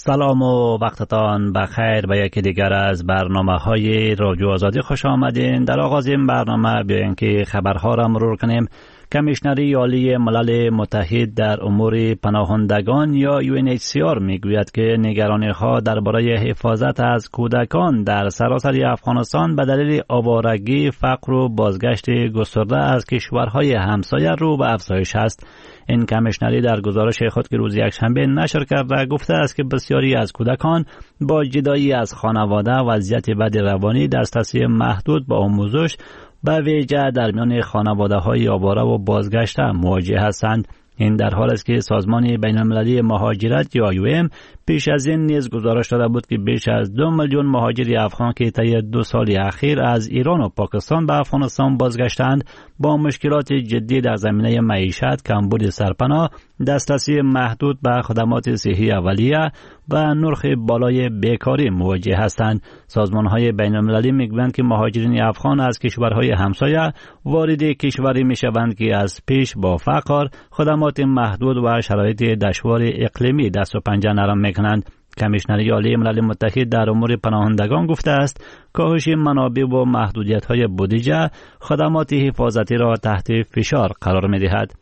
سلام و وقتتان بخیر به یکی دیگر از برنامه‌های رادیو آزادی خوش آمدین. در آغاز این برنامه بیاین که خبرها را مرور کنیم. کمیشنری عالی ملل متحد در امور پناهندگان یا UNHCR میگوید که نگرانی‌ها درباره حفاظت از کودکان در سراسر افغانستان به دلیل آوارگی، فقر و بازگشت گسترده از کشورهای همسایه رو به افزایش است. این کمیشنری در گزارش خود که روز یکشنبه نشر کرده گفته است که بسیاری از کودکان با جدایی از خانواده، وضعیت بد روانی، دسترسی محدود به آموزش به ویژه در میان خانواده‌های آواره و بازگشته مواجه هستند. این در حال است که سازمان بین‌المللی مهاجرت یا IOM پیش از این نیز گزارش داده بود که بیش از 2 میلیون مهاجر افغان که طی 2 سال اخیر از ایران و پاکستان به افغانستان بازگشتند با مشکلات جدی در زمینه معیشت، کمبود سرپناه، دسترسی محدود به خدمات صحی اولیه و نرخ بالای بیکاری مواجه هستند. سازمان‌های بین‌المللی می‌گویند که مهاجرین افغان از کشورهای همسایه وارد کشوری می‌شوند که از پیش با فقر، خدمات محدود و شرایط دشوار اقلیمی دست و پنجه نرم می‌کنند. کمیشنری عالی ملل متحد در امور پناهندگان گفته است کاهش منابع و محدودیت‌های بودجه خدمات حفاظتی را تحت فشار قرار می‌دهد.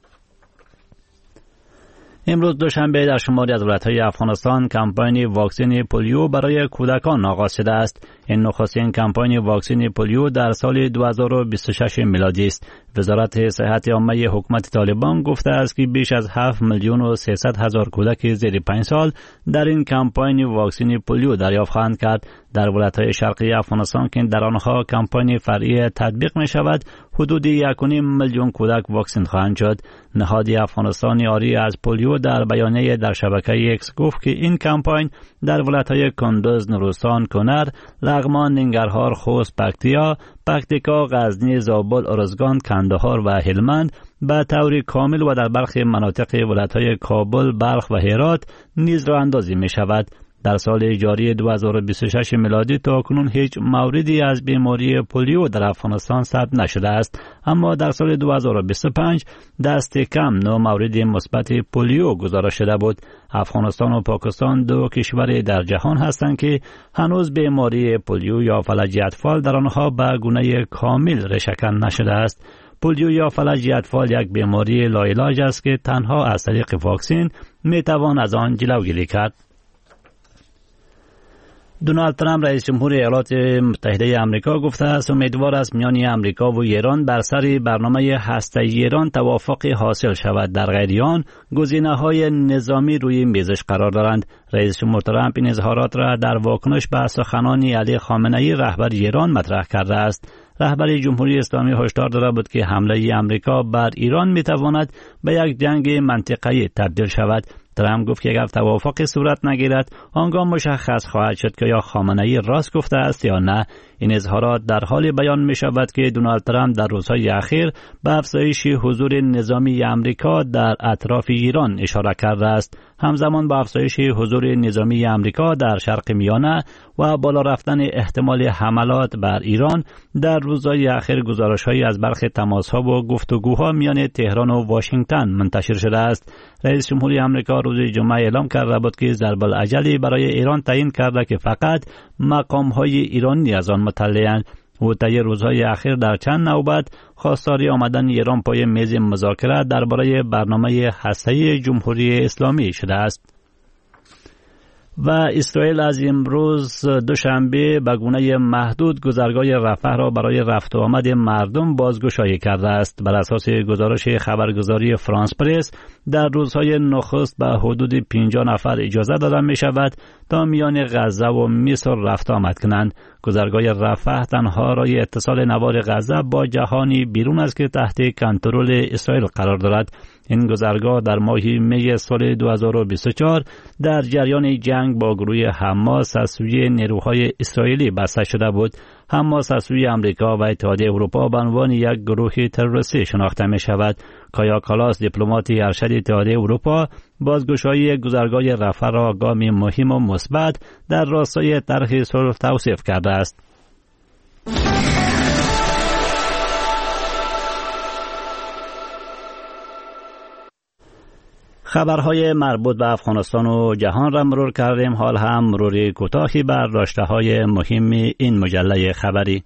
امروز دوشنبه در شماری از ولایت‌های افغانستان کمپاین واکسن پولیو برای کودکان آغاز شده است. این نخستین کمپاین واکسن پولیو در سال 2026 میلادی است. وزارت صحت عامه حکومت طالبان گفته است که بیش از 7 میلیون و 300 هزار کودک زیر 5 سال در این کمپاین واکسن پولیو دریافت خواهند کرد. در ولایت‌های شرقی افغانستان که در آنها کمپاین فرعی تطبیق می شود، حدود 1.5 میلیون کودک واکسن خواهند شد. نهاد افغانستان یاری از پولیو در بیانیه در شبکه اکس گفت که این کمپاین در ولایت‌های کندوز، نورستان، کنر، لغمان، ننگرهار، خوست، پکتیکا، غزنی، زابل، ارزگان، کندهار و هلمند به طور کامل و در برخی مناطق ولایت‌های کابل، بلخ و هرات نیز راه اندازی می شود. در سال جاری 2026 میلادی تا کنون هیچ موردی از بیماری پولیو در افغانستان ثبت نشده است، اما در سال 2025 دست کم 9 مورد مثبت پولیو گزارش شده بود. افغانستان و پاکستان 2 کشور در جهان هستند که هنوز بیماری پولیو یا فلج اطفال در آنها به گونه کامل ریشه‌کن نشده است. پولیو یا فلج اطفال یک بیماری لاعلاج است که تنها از طریق واکسن می توان از آن جلوگیری کرد. دونالد ترامپ رئیس جمهور ایالات متحده آمریکا گفته است امیدوار است میان آمریکا و ایران بر سر برنامه هسته‌ای ایران توافق حاصل شود. در غیر آن گزینه‌های نظامی روی میزش قرار دارند. رئیس جمهور ترامپ این اظهارات را در واکنش به سخنان علی خامنه‌ای رهبر ایران مطرح کرده است. رهبر جمهوری اسلامی هشدار داده بود که حمله آمریکا بر ایران میتواند به یک جنگ منطقه‌ای تبدیل شود. ترامپ گفت که اگر توافق صورت نگیرد آنگاه مشخص خواهد شد که یا خامنه‌ای راست گفته است یا نه. این اظهارات در حال بیان می شود که دونالد ترامپ در روزهای اخیر به افزایش حضور نظامی آمریکا در اطراف ایران اشاره کرده است. همزمان با افزایش حضور نظامی آمریکا در شرق میانه و بالا رفتن احتمال حملات بر ایران در روزهای اخیر گزارش‌هایی از برخی تماس‌ها و گفتگوها میان تهران و واشنگتن منتشر شده است. رئیس جمهوری آمریکا روز جمعه اعلام کرده بود که ضرب الاجلی برای ایران تعیین کرده که فقط مقام‌های ایرانی از آن مطلع‌اند. او طی روزهای اخیر در چند نوبت خواستاری آمدن ایران پای میز مذاکره درباره برنامه هسته‌ای جمهوری اسلامی شده است. و اسرائیل از امروز دوشنبه به گونه محدود گذرگاه رفح را برای رفت و آمد مردم بازگشایی کرده است. بر اساس گزارش خبرگزاری فرانس پرس در روزهای نخست به حدود 50 نفر اجازه داده می شود تا میان غزه و مصر رفت آمد کنند. گذرگاه رفح تنها راه اتصال نوار غزه با جهانی بیرون است که تحت کنترل اسرائیل قرار دارد. این گذرگاه در ماه می سال 2024 در جریان جنگ با گروه حماس از سوی نیروهای اسرائیلی بسته شده بود. حماس از سوی آمریکا و اتحادیه اروپا به عنوان یک گروه تروریستی شناخته می شود. کایا کالاس دیپلمات ارشد اتحادیه اروپا بازگشایی گذرگاه رفح را گامی مهم و مثبت در راستای طرح صلح توصیف کرده است. خبرهای مربوط به افغانستان و جهان را مرور کردیم. حال هم مروری کوتاهی بر داشته‌های مهم این مجله خبری.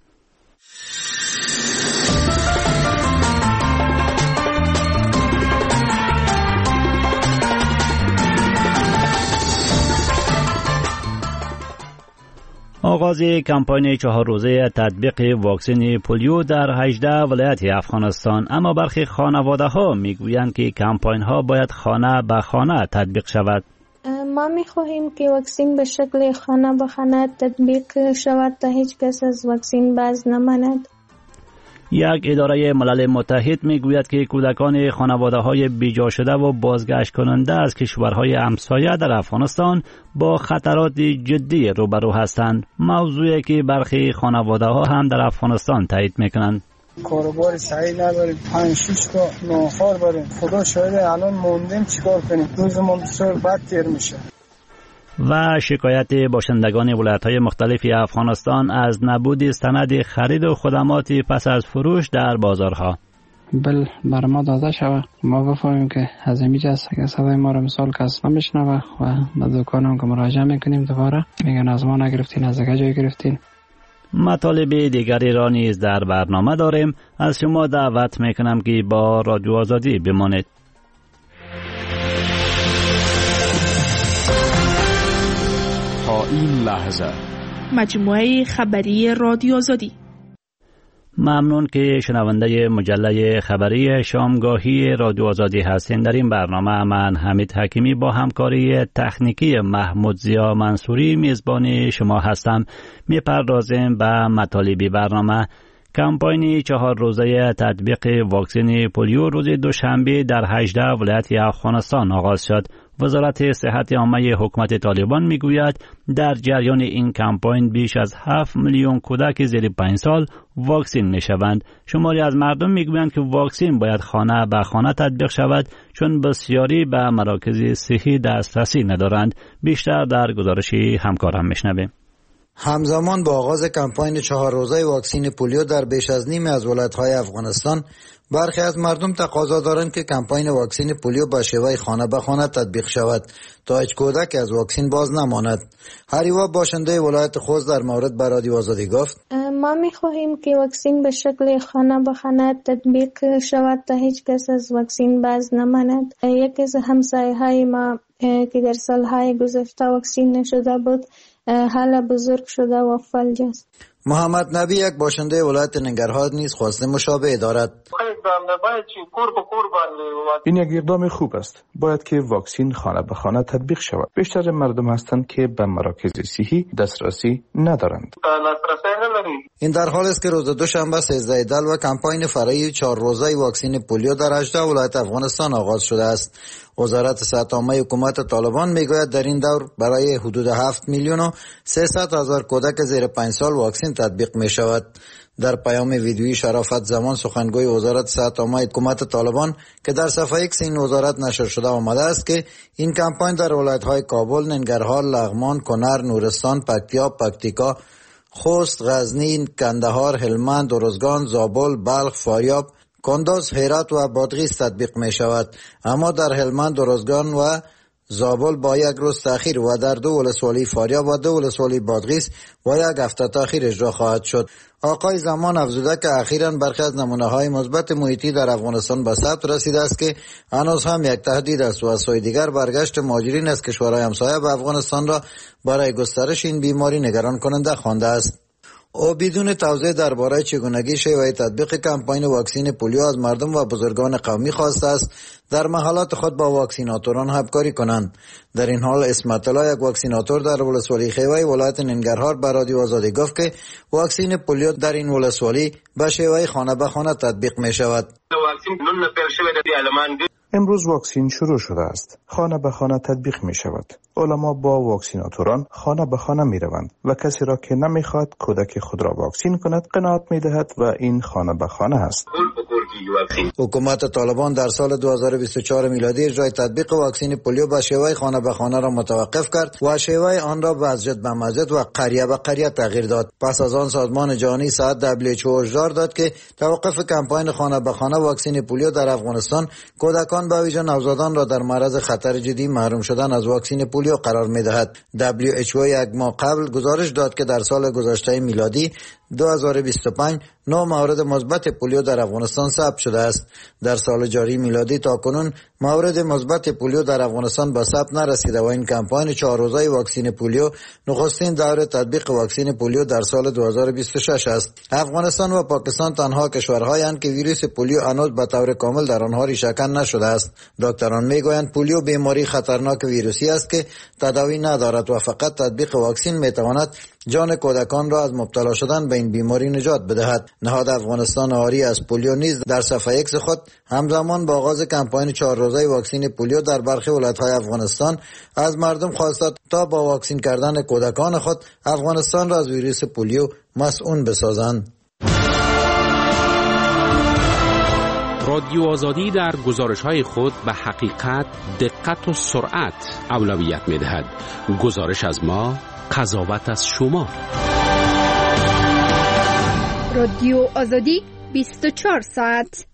آغاز کمپاین 4 روزه تطبیق واکسن پولیو در 18 ولایت افغانستان، اما برخی خانواده‌ها میگویند که کمپاین ها باید خانه به خانه تطبیق شود. ما می‌خواهیم که واکسن به شکل خانه به خانه تطبیق شود تا هیچ کس از واکسن باز نماند. یک اداره ملل متحد میگوید که کودکان خانواده‌های بیجا شده و بازگشت کننده از کشورهای همسایه در افغانستان با خطرات جدی روبرو هستند، موضوعی که برخی خانواده‌ها هم در افغانستان تایید میکنند. کاروبار صحیح نداریم، 5-6 تا ناخوار داریم، خدا شاهد الان موندیم چیکار کنیم، روزمون بسیار بد تیر میشه. و شکایت باشندگان ولایت‌های مختلف افغانستان از نبود سند خرید و خدمات پس از فروش در بازارها. بل بر ما داده شوه، ما بفهمیم که از اینجا است که صدای ما را مثال کس نمیشنوه و به دکانم که مراجعه میکنیم دوباره میگن از ما نگرفتین، از دیگه جای گرفتین. مطالب دیگری را نیز در برنامه داریم. از شما دعوت میکنم که با رادیو آزادی بمانید. تا این لحظه مجموعه خبری رادیو آزادی. ممنون که شنونده مجله خبری شامگاهی رادیو آزادی هستین. در این برنامه من حمید حکیمی با همکاری تکنیکی محمود زیا منصوری میزبان شما هستم. میپردازیم به مطالب برنامه. کمپاین 4 روزه تطبیق واکسن پولیو روز دوشنبه در 18 ولایت افغانستان آغاز شد. وزارت صحت عامه حکومت طالبان میگوید در جریان این کمپاین بیش از 7 میلیون کودک زیر 5 سال واکسن میشوند. شماری از مردم میگویند که واکسن باید خانه به خانه تطبیق شود چون بسیاری به مراکز صحی دسترسی ندارند. بیشتر در گزارش همکارم میشنویم. همزمان با آغاز کمپاین 4 روزه واکسن پولیو در بیش از نیم از ولایت‌های افغانستان، برخی از مردم تقاضا دارند که کمپاین واکسن پولیو با شیوه خانه به خانه تطبیق شود تا هیچ کودک از واکسن باز نماند. هریوا باشنده ولایت خوست در مورد به رادیو آزادی گفت: ما می‌خواهیم که واکسن به شکل خانه به خانه تطبیق شود تا هیچ کس از واکسن باز نماند. یکی از همسایه‌های ما که در سال‌های گذشته واکسن نشده بود حالا بزرگ شده و فلج است. محمد نبی یک باشنده ولایت ننگرهار نیز خواسته مشابه دارد. این یک اقدام خوب است. باید که واکسن خانه به خانه تطبیق شود. بیشتر مردم هستند که به مراکز صحی دسترسی ندارند. این در حال است که روز دوشنبه 13 دل و کمپاین فرعی 4 روزه واکسن پولیو در 18 ولایت افغانستان آغاز شده است. وزارت صحت عامه حکومت طالبان میگوید در این دور برای حدود 7 میلیون و 300 هزار کودک زیر 5 سال واکسن تطبیق می شود. در پیام ویدیویی شرافت زمان سخنگوی وزارت صحت عامه حکومت طالبان که در صفحه ایکس این وزارت نشر شده آمده است که این کمپاین در ولایت‌های کابل، ننگرهار، لغمان، کنر، نورستان، پکتیا، پکتیکا، خوست، غزنی، کندهار، هلمند، ارزگان، زابل، بلخ، فاریاب، کندز، هرات و بادغیس تطبیق می شود. اما در هلمند، ارزگان و زابل با یک روز تأخیر و در 2 ولسوالی فاریاب و 2 ولسوالی بادغیس و 1 هفته تأخیر اجرا خواهد شد. آقای زمان افزوده که اخیراً برخی از نمونه‌های مثبت محیطی در افغانستان به ثبت رسیده است که هنوز هم یک تهدید است و از سوی دیگر برگشت مهاجرین از کشورهای همسایه به افغانستان را برای گسترش این بیماری نگران کننده خوانده است. او بدون توضیح درباره چگونگی شیوه تطبیق کمپاین واکسن پولیو از مردم و بزرگان قومی خواسته است در محلات خود با واکسیناتوران همکاری کنند. در این حال اسمت الله، یک واکسیناتور در ولسوالی خیوه ولایت ننگرهار، به رادیو آزادی گفت که واکسن پولیو در این ولسوالی به شیوه خانه به خانه تطبیق می شود. امروز واکسن شروع شده است. خانه به خانه تطبیق می شود. علما با واکسیناتوران خانه به خانه می روند و کسی را که نمی خواهد کودک خود را واکسین کند قناعت می دهد و این خانه به خانه است. حکومت طالبان در سال 2024 میلادی اجرای تطبیق واکسن پولیو به شیوه خانه به خانه را متوقف کرد و شیوه آن را به مسجد به مسجد و قریه به قریه تغییر داد. پس از آن سازمان جهانی صحت WHO هشدار داد که توقف کمپاین خانه به خانه واکسن پولیو در افغانستان کودکان به ویژه نوزادان را در معرض خطر جدی محروم شدن از واکسن پولیو قرار می‌دهد. WHO یک ماه قبل گزارش داد که در سال گذشته میلادی 2025 9 مورد مثبت پولیو در افغانستان ثبت شده است. در سال جاری میلادی تاکنون مورد مثبت پولیو در افغانستان به ثبت نرسیده و این کمپاین 4 روزه واکسن پولیو نخستین دور تطبیق واکسن پولیو در سال 2026 است. افغانستان و پاکستان تنها کشورهایند که ویروس پولیو هنوز به طور کامل در آنها ریشه‌کن نشده است. دکتران میگویند پولیو بیماری خطرناک ویروسی است که تداوی ندارد و فقط تطبیق واکسن میتواند جان کودکان را از مبتلا شدن به این بیماری نجات بدهد. نهاد افغانستان آری از پولیو نیز در صفحه ایکس خود همزمان با آغاز کمپاین 4 روزه واکسن پولیو در برخی ولایت‌های افغانستان از مردم خواست تا با واکسن کردن کودکان خود افغانستان را از ویروس پولیو مسئول بسازند. رادیو آزادی در گزارش‌های خود به حقیقت، دقت و سرعت اولویت می‌دهد. گزارش از ما، قضاوت از شما. رادیو آزادی 24 ساعت.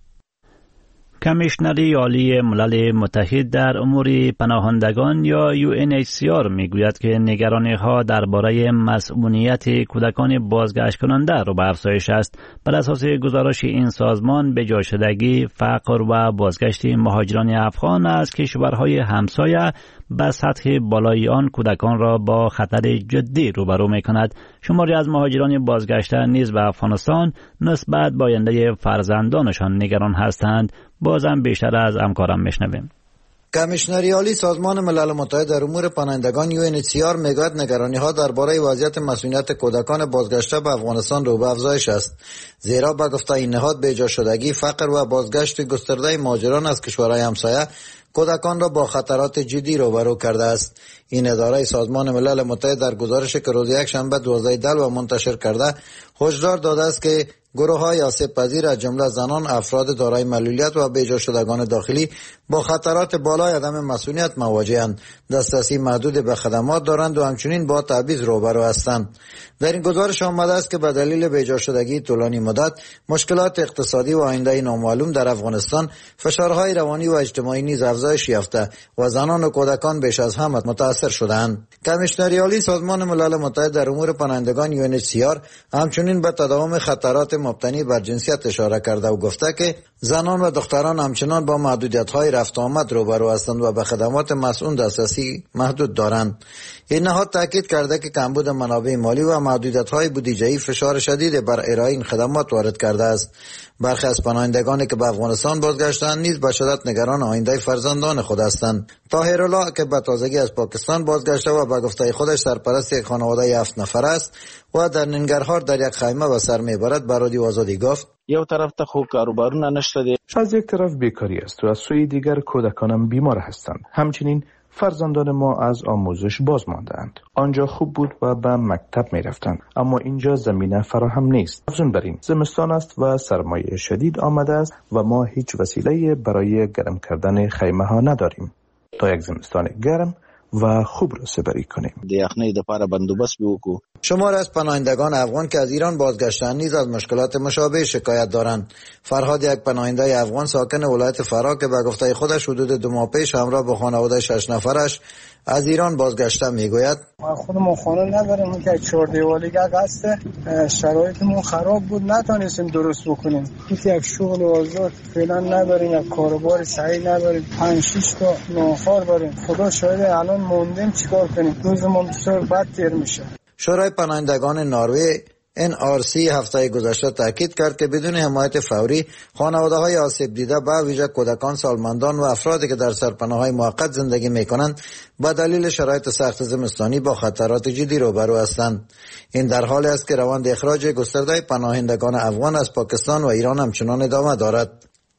کمیشنری عالی ملل متحد در امور پناهندگان یا UNHCR میگوید که نگرانی‌ها درباره مسئولیت کودکان بازگشت کننده را به افزایش است. بر اساس گزارش این سازمان به جا شدگی، فقر و بازگشت مهاجران افغان از کشورهای همسایه به سطح بالای آن کودکان را با خطر جدی روبرو می‌کند. شماری از مهاجران بازگشته نیز به افغانستان نسبت به آینده فرزندانشان نگران هستند. بازم بیشتر از همکارم میشنویم. کمیشنری عالی سازمان ملل متحد در امور پناهندگان UNHCR میگوید نگرانی‌ها درباره وضعیت مسئولیت کودکان بازگشته به افغانستان رو به افزایش است، زیرا به گفته این نهاد به جا شدگی، فقر و بازگشت گسترده مهاجران از کشورهای همسایه کودکان را با خطرات جدی روبرو کرده است. این اداره سازمان ملل متحد در گزارش که روز یکشنبه 12 دلو منتشر کرده هشدار داده است که گروه‌های آسیب پذیر از جمله زنان، افراد دارای معلولیت و بیجا شدگان داخلی با خطرات بالای عدم مسئولیت مواجه‌اند، دسترسی محدود به خدمات دارند و همچنین با تبعیض روبرو هستند. در این گزارش آمده است که به دلیل بیجا شدگی طولانی مدت، مشکلات اقتصادی و آینده نامعلوم در افغانستان، فشارهای روانی و اجتماعی نیز افزایش یافته و زنان و کودکان بیش از همه متاثر شدند. کمیشنری عالی سازمان ملل متحد در امور پناهندگان UNHCR همچنین به تداوم خطرات مبتنی بر جنسیت اشاره کرده و گفته که زنان و دختران همچنان با محدودیت‌های رفت و آمد روبرو هستند و به خدمات مسئول دسترسی محدود دارند. این نهاد تاکید کرده که کمبود منابع مالی و محدودیت‌های بودجه‌ای فشار شدید بر ارائه این خدمات وارد کرده است. برخی از پناهندگانی که به افغانستان بازگشتند نیز به شدت نگران آینده فرزندان خود هستند. طاهرالله که به تازگی از پاکستان بازگشته و به گفته خودش سرپرست یک خانواده 7 نفر است و در ننگرهار در یک خیمه به سر میبرد، به رادیو آزادی گفت: یو طرف ته خو کاروبارونه نشته دی، از یک طرف بیکاری است و از سوی دیگر کودکانم بیمار هستند. همچنین فرزندان ما از آموزش باز ماندند. آنجا خوب بود و به مکتب می رفتند، اما اینجا زمینه فراهم نیست. افزون بر این زمستان است و سرمایه شدید آمده است و ما هیچ وسیله برای گرم کردن خیمه ها نداریم تا یک زمستان گرم و خوب را سپری کنیم. د یخنۍ لپاره بندوبست وکړو. شمار از پناهندگان افغان که از ایران بازگشتند نیز از مشکلات مشابه شکایت دارند. فرهاد یک پناهنده افغان ساکن ولایت فرا که به گفته خودش حدود 2 ماه پیش همراه با خانواده 6 نفرش از ایران بازگشته میگوید: ما خودمون خانه نداریم که 4 دیواریگه هسته، شرایطمون خراب بود، نتونستیم درست بکنیم. یک شغل آزاد فعلا نداریم، یک کاروبار صحیح نداریم، 5-6 تا ناخوار داریم. خدا شاید الان موندیم چیکار کنیم، روزمون بسیار بد تیر میشه. شورای پناهندگان نروژ NRC هفته گذشته تاکید کرد که بدون حمایت فوری خانواده‌های آسیب دیده به ویژه کودکان، سالمندان و افرادی که در سرپناه‌های موقت زندگی می‌کنند با دلیل شرایط سخت زمستانی با خطرات جدی روبرو هستند. این در حالی است که روند اخراج گسترده پناهندگان افغان از پاکستان و ایران همچنان ادامه دارد.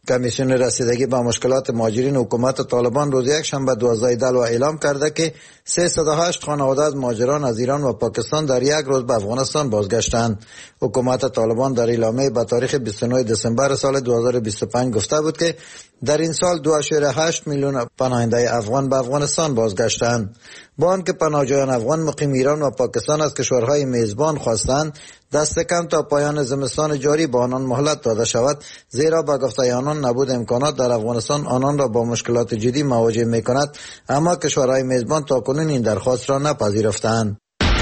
کمیسیون رسیدگی به مشکلات مهاجرین حکومت طالبان روز یکشنبه 12 دلو اعلام کرده که 308 خانواده از مهاجران از ایران و پاکستان در یک روز به افغانستان بازگشتند. حکومت طالبان در اعلامیه به تاریخ 29 دسامبر سال 2025 گفته بود که در این سال 2.8 میلیون پناهنده افغان به افغانستان بازگشتند. با آنکه پناهجویان افغان مقیم ایران و پاکستان از کشورهای میزبان خواستند دست کم تا پایان زمستان جاری با آنان مهلت داده شود، زیرا به گفته آنان نبود امکانات در افغانستان آنان را با مشکلات جدی مواجه می کند، اما کشورهای میزبان تاکنون این درخواست را نپذیرفتند.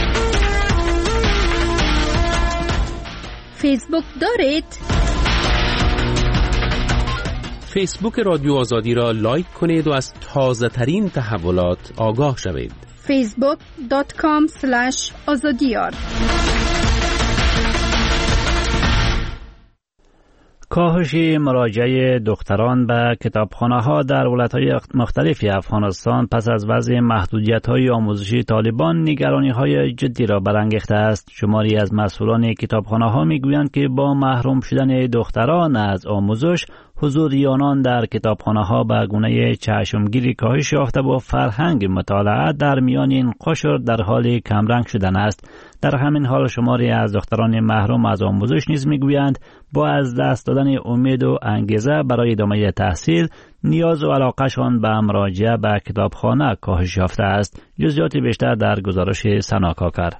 فیسبوک دارید؟ فیسبوک رادیو آزادی را لایک کنید و از تازه ترین تحولات آگاه شوید. facebook.com/azadiyar. کاهش مراجعه دختران به کتابخانه‌ها در ولایت‌های مختلف افغانستان پس از وضع محدودیت‌های آموزشی طالبان نگرانی‌های جدی را برانگیخته است. شماری از مسئولان کتابخانه‌ها می‌گویند که با محروم شدن دختران از آموزش، حضور آنان در کتابخانه‌ها به گونه چشمگیری کاهش یافته و فرهنگ مطالعه در میان این قشر در حال کمرنگ شدن است. در همین حال شماری از دختران محروم از آموزش نیز میگویند با از دست دادن امید و انگیزه برای ادامه تحصیل، نیاز و علاقه‌شان به مراجعه به کتابخانه کاهش یافته است. جزئیات بیشتر در گزارش سنا کاکر.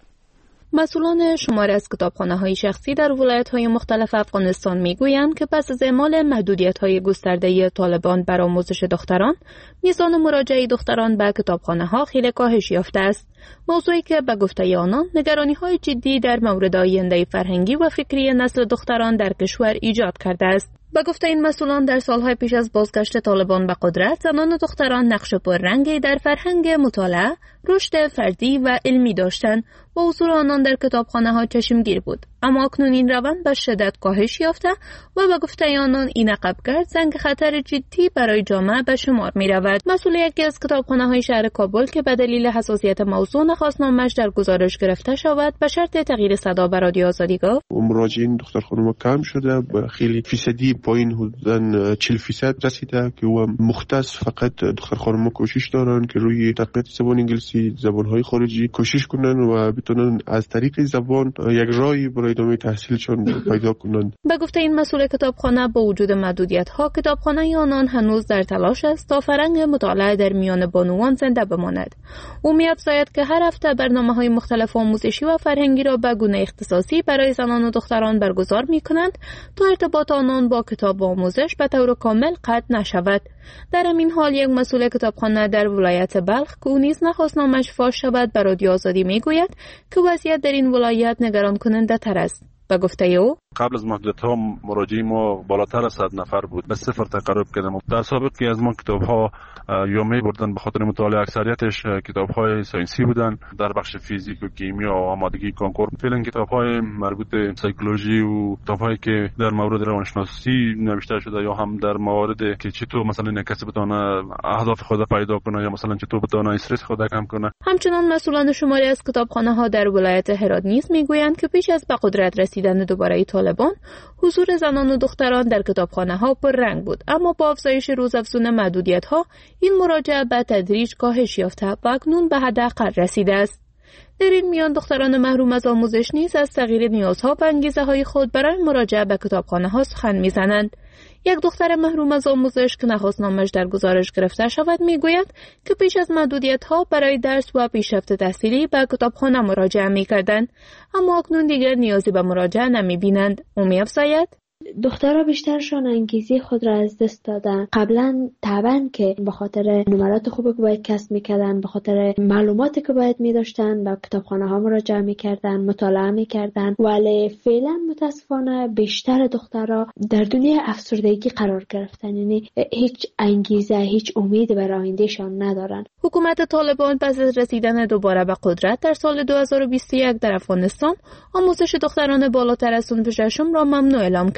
مسئولان شماری از کتابخانه‌های شخصی در ولایت‌های مختلف افغانستان می‌گویند که پس از اعمال محدودیت‌های گسترده طالبان بر آموزش دختران، میزان مراجعه دختران به کتابخانه‌ها خیلی کاهش یافته است. موضوعی که به گفته آنان نگرانی‌های جدی در مورد آینده فرهنگی و فکری نسل دختران در کشور ایجاد کرده است. به گفته این مسئولان در سالهای پیش از بازگشت طالبان به قدرت، زنان و دختران نقش پررنگی در فرهنگ مطالعه، رشد فردی و علمی داشتند و حضور آنان در کتابخانه‌ها چشمگیر بود. اما اکنون این روند به شدت کاهش یافته و به گفته آنان این عقبگرد زنگ خطر جدی برای جامعه به شمار می‌رود. مسئول یکی از کتابخانه‌های شهر کابل که به دلیل حساسیت موضوع نخواست نامش در گزارش گرفته شود، به شرط تغییر صدا به رادیو آزادی گفت: مراجعین دختر خانم کم شده، خیلی فیصدی پایین حدوداً 40% رسیده که و مختص فقط دختر خانم کوشش دارن که روی تقویت زبان انگلیسی، زبان‌های خارجی کوشش کنن و بتونن از طریق زبان یک راهی برای ادامه تحصیلشون پیدا کنن. به گفته این مسئول کتابخانه، با وجود محدودیت‌ها، کتابخانه آنان هنوز در تلاش است تا فرهنگ مطالعه در میان بانوان زنده بماند. او می‌افزاید که هر هفته برنامه‌های مختلف آموزشی و فرهنگی را به گونه اختصاصی برای زنان و دختران برگزار می‌کنند تا ارتباط آنان با کتاب و آموزش به طور کامل قطع نشود. در همین حال یک مسئول کتابخانه در ولایت بلخ که او نیز نخواست نامش فاش شود به رادیو آزادی میگوید که وضعیت در این ولایت نگران کننده تر است. به گفته او، قبل از محدودیت‌ها مراجعین ما بالاتر از 100 نفر بود، به 0 تقرب کردیم. در سابق که از ما کتاب‌ها یا می‌بردن به خاطر مطالعه، اکثریتش کتاب‌های ساینسی بودن در بخش فیزیک و کیمیا و آمادگی کنکور. فعلا کتاب‌های مربوط به سایکولوژی و کتاب‌هایی که در مورد روانشناسی نوشته شده یا هم در موارد که چطور مثلا کسی بتونه اهداف خود پیدا کنه یا مثلا چطور بتونه استرس خود کم کنه. همچنان مسئولان شماری از کتابخانه‌ها در ولایت هرات نیز می‌گویند که پیش از به قدرت رسیدن دوباره طالبان، حضور زنان و دختران در کتابخانه‌ها پررنگ بود، اما با افزایش روزافزون محدودیت‌ها این مراجعه به تدریج کاهش یافته و اکنون به حداقل رسیده است. در این میان دختران محروم از آموزش نیز از تغییر نیازها و انگیزه‌های خود برای مراجعه به کتابخانه‌ها سخن می‌زنند. یک دختر محروم از آموزش که نخواست نامش در گزارش گرفته شود میگوید که پیش از محدودیت‌ها برای درس و پیشرفت تحصیلی به کتابخانه مراجعه می‌کردند، اما اکنون دیگر نیازی به مراجعه نمی‌بینند. او می‌افزاید: دخترها بیشترشان انگیزه خود را از دست دادن. قبلا طبعا که به خاطر نمرات خوبی که باید کسب میکردن، به خاطر معلوماتی که باید میداشتن، به کتابخانه ها مراجعه میکردن، مطالعه میکردن، ولی فعلا متاسفانه بیشتر دخترها در دنیای افسردگی قرار گرفتن، یعنی هیچ انگیزه، هیچ امیدی برای آیندهشان ندارن. حکومت طالبان پس از رسیدن دوباره به قدرت در سال 2021 در افغانستان، آموزش دختران بالاتر از صنف ششم را ممنوع اعلام کرد.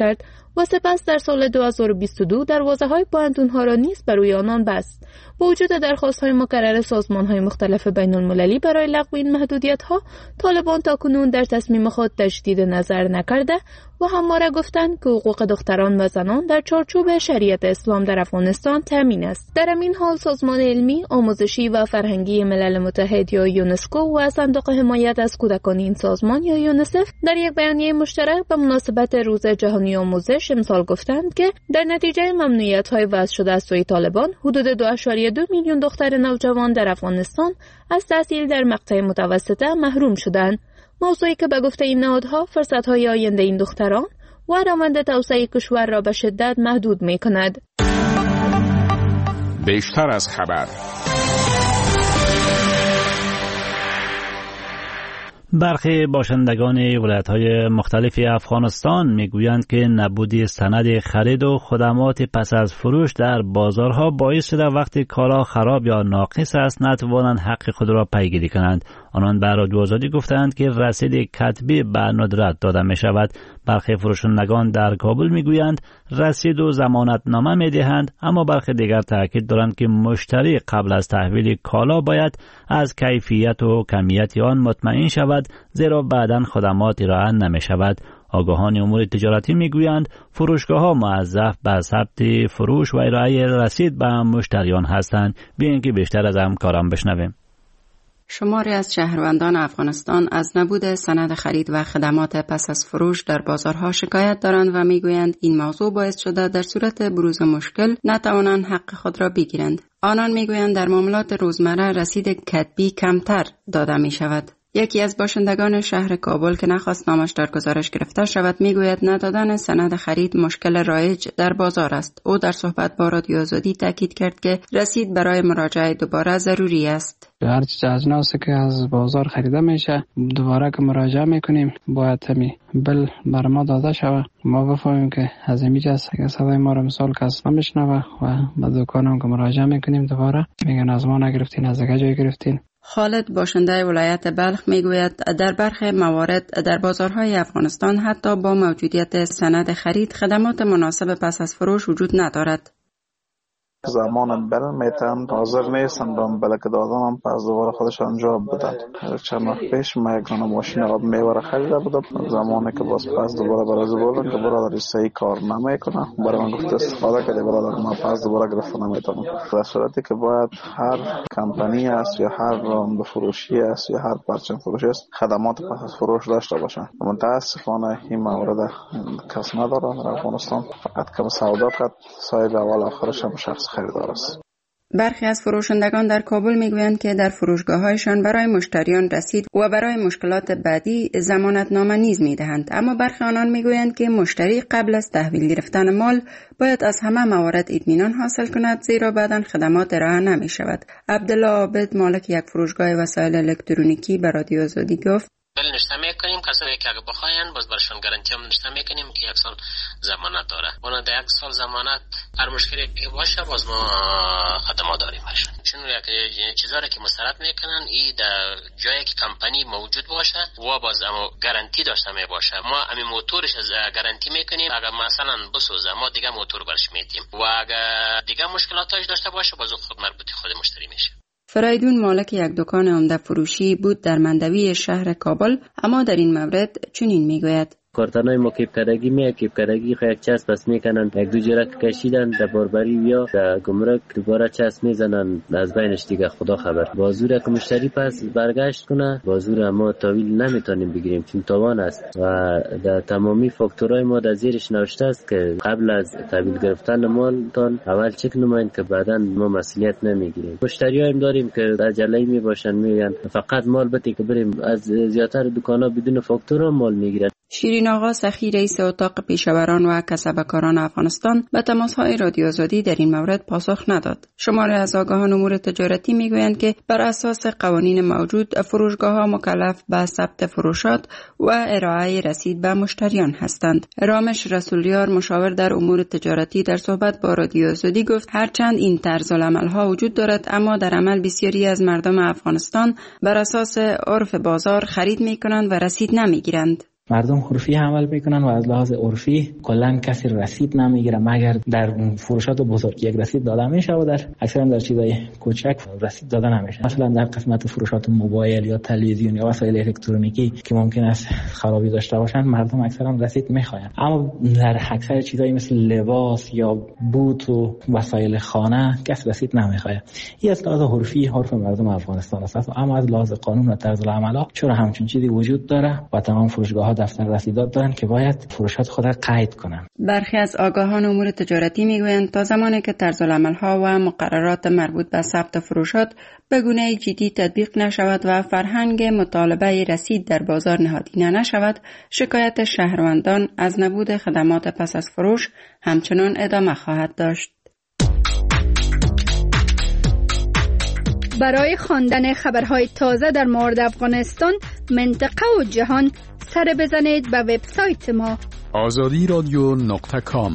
و سپس در سال 2022 دروازه‌های پوانتون‌ها را نیز برای آنان بست. با وجود درخواست‌های مکرر سازمان‌های مختلف بین‌المللی برای لغو این محدودیت‌ها، طالبان تاکنون در تصمیم خود تجدید نظر نکرده و همواره گفتند که حقوق دختران و زنان در چارچوب شریعت اسلام در افغانستان تامین است. در این حال سازمان علمی، آموزشی و فرهنگی ملل متحد یا یونسکو و صندوق حمایت از کودکان این سازمان یا یونیسف در یک بیانیه مشترک به مناسبت روز جهانی آموزش امسال گفتند که در نتیجه ممنوعیت‌های وضع شده از سوی طالبان، حدود 2.2 میلیون دختر نوجوان در افغانستان از تحصیل در مقطع متوسطه محروم شدند. موضوعی که به گفته این نهادها فرصت‌های آینده این دختران و روند توسعه کشور را به شدت محدود می‌کند. بیشتر از خبر. برخی باشندگان ولایت‌های مختلف افغانستان میگویند که نبود سند خرید و خدمات پس از فروش در بازارها باعث شده وقتی کالا خراب یا ناقص است نتوانند حق خود را پیگیری کنند. آنان به رادیو آزادی گفتند که رسید کتبی به ندرت داده می شود. برخی فروشندگان در کابل میگویند رسید و ضمانتنامه میدهند، اما برخی دیگر تاکید دارند که مشتری قبل از تحویل کالا باید از کیفیت و کمیت آن مطمئن شود، زیرا بعداً خدمات ارائه نمی شود. آگاهان امور تجارتی میگویند فروشگاه‌ها موظف به ثبت فروش و ارائه رسید به مشتریان هستند. بیایید که بیشتر از همکاران بشنویم. شماری از شهروندان افغانستان از نبود سند خرید و خدمات پس از فروش در بازارها شکایت دارند و میگویند این موضوع باعث شده در صورت بروز مشکل نتوانند حق خود را بگیرند. آنان میگویند در معاملات روزمره رسید کتبی کمتر داده می شود. یکی از باشندگان شهر کابل که نخواست نامش در گزارش گرفته شود میگوید ندادن سند خرید مشکل رایج در بازار است. او در صحبت با رادیو آزادی تاکید کرد که رسید برای مراجعه دوباره ضروری است. هر چیز اجناسی که از بازار خریده میشه دوباره که مراجعه میکنیم باید همی بل بر ما داده شود، ما بفهمیم که از اینجا که صدای ما رو مثال کس نمیشنوه و به دکانم که مراجعه میکنیم دوباره میگن از ما نگرفتین، از دیگه جای گرفتین. خالد باشنده ولایت بلخ میگوید در برخی موارد در بازارهای افغانستان حتی با موجودیت سند خرید خدمات مناسب پس از فروش وجود ندارد. زمان بل میتن حاضر نیستن با بل که دادم پس دوباره خودشان جواب بدن. چند وقت پیش ما یک دونه ماشین آب میوه خریده بودم، زمانی که باز پس دوباره برای بودن که برادر صحیح کار نمیکنه، برای من گفت استفاده کرده برادر ما پس دوباره گرفت نمیتونم. در صورتی که باید هر کمپانی است یا هر راند فروشی است یا هر پرچم فروشی است خدمات پس از فروش داشته باشن. متاسفانه این مورد کس نداره در افغانستان، فقط کم سودا کرد صاحب اول آخرش هم شخص خریدار است. برخی از فروشندگان در کابل میگویند که در فروشگاه‌هایشان برای مشتریان رسید و برای مشکلات بعدی ضمانتنامه نیز میدهند، اما برخی آنان میگویند که مشتری قبل از تحویل گرفتن مال باید از همه موارد اطمینان حاصل کند، زیرا بعداً خدمات ارائه نمی شود. عبدالله عابد مالک یک فروشگاه وسایل الکترونیکی به رادیو آزادی گفت بل نشته میکنیم کسایی که اگه بخواین باز برشون گارانتی هم نشته میکنیم که 1 سال ضمانت داره. اونا در 1 سال ضمانت هر مشکلی که باشه باز ما خدمات داریم برشون. چون چیزایی که مسترد میکنن ای در جایی که کمپانی موجود باشه و باز اما گارانتی داشته می باشه. ما همین موتورش از گارانتی میکنیم، اگه مثلا بسوزه ما دیگه موتور برش میدیم و اگه دیگه مشکلاتش داشته باشه باز خود مربوطی خود مشتری میشه. فرایدون مالک یک دکان عمده فروشی بود در مندوی شهر کابل، اما در این مورد چنین میگوید: کارتنای ما کیپکارگی کیپکارگی خو یک چسب بس میکنن، یک دو جرک کشیدن در باربری یا در گمرک دوباره چسب میزنن از بینش دیگه خدا خبر. بازور که مشتری پس برگشت کنه بازور ما تاویل نمیتونیم بگیریم چون تاوان است و در تمامی فاکتورای ما در زیرش نوشته است که قبل از تحویل گرفتن مالتان اول چک نمایین که بعدا ما مسئولیت نمیگیریم. مشتریایم داریم که عجله میباشن میگن فقط مال بده که بریم، از زیاتر دکانا بدون فاکتورا مال میگیرن. شیرین آقا سخی رئیس اتاق پیشاوران و کسبکاران افغانستان به تماس‌های رادیو آزادی در این مورد پاسخ نداد. شماری از آگاهان امور تجارتی میگویند که بر اساس قوانین موجود فروشگاه‌ها مکلف به ثبت فروشات و ارائه رسید به مشتریان هستند. رامش رسولیار مشاور در امور تجارتی در صحبت با رادیو آزادی گفت هرچند این طرز العمل‌ها وجود دارد اما در عمل بسیاری از مردم افغانستان بر اساس عرف بازار خرید می‌کنند و رسید نمی‌گیرند. مردم عرفی عمل میکنن و از لحاظ عرفی کلا کسی رسید نمیگیره مگر در فروشات بزرگ یک رسید داده میشه و در اکثرا در چیزای کوچک رسید داده نمیشه. مثلا در قسمت فروشات موبایل یا تلویزیون یا وسایل الکترونیکی که ممکن است خرابی داشته باشن مردم اکثرا رسید میخواین، اما در اکثر چیزایی مثل لباس یا بوت و وسایل خانه کس رسید نمیخواد. این از لحاظ عرفی حرف مردم افغانستان است، اما از لحاظ قانون و طرز العمل چرا همچین چیزی وجود داره و تمام فروشگاه‌ها دفتر رسیدات دارن که باید فروشات خود را قید کنن. برخی از آگاهان امور تجارتی میگویند تا زمانی که طرز العمل‌ها و مقررات مربوط به ثبت فروشات به گونه جدی تطبیق نشود و فرهنگ مطالبه رسید در بازار نهادینه نشود، شکایت شهروندان از نبود خدمات پس از فروش همچنان ادامه خواهد داشت. برای خواندن خبرهای تازه در مورد افغانستان، منطقه و جهان سر بزنید به وبسایت ما azadi.com.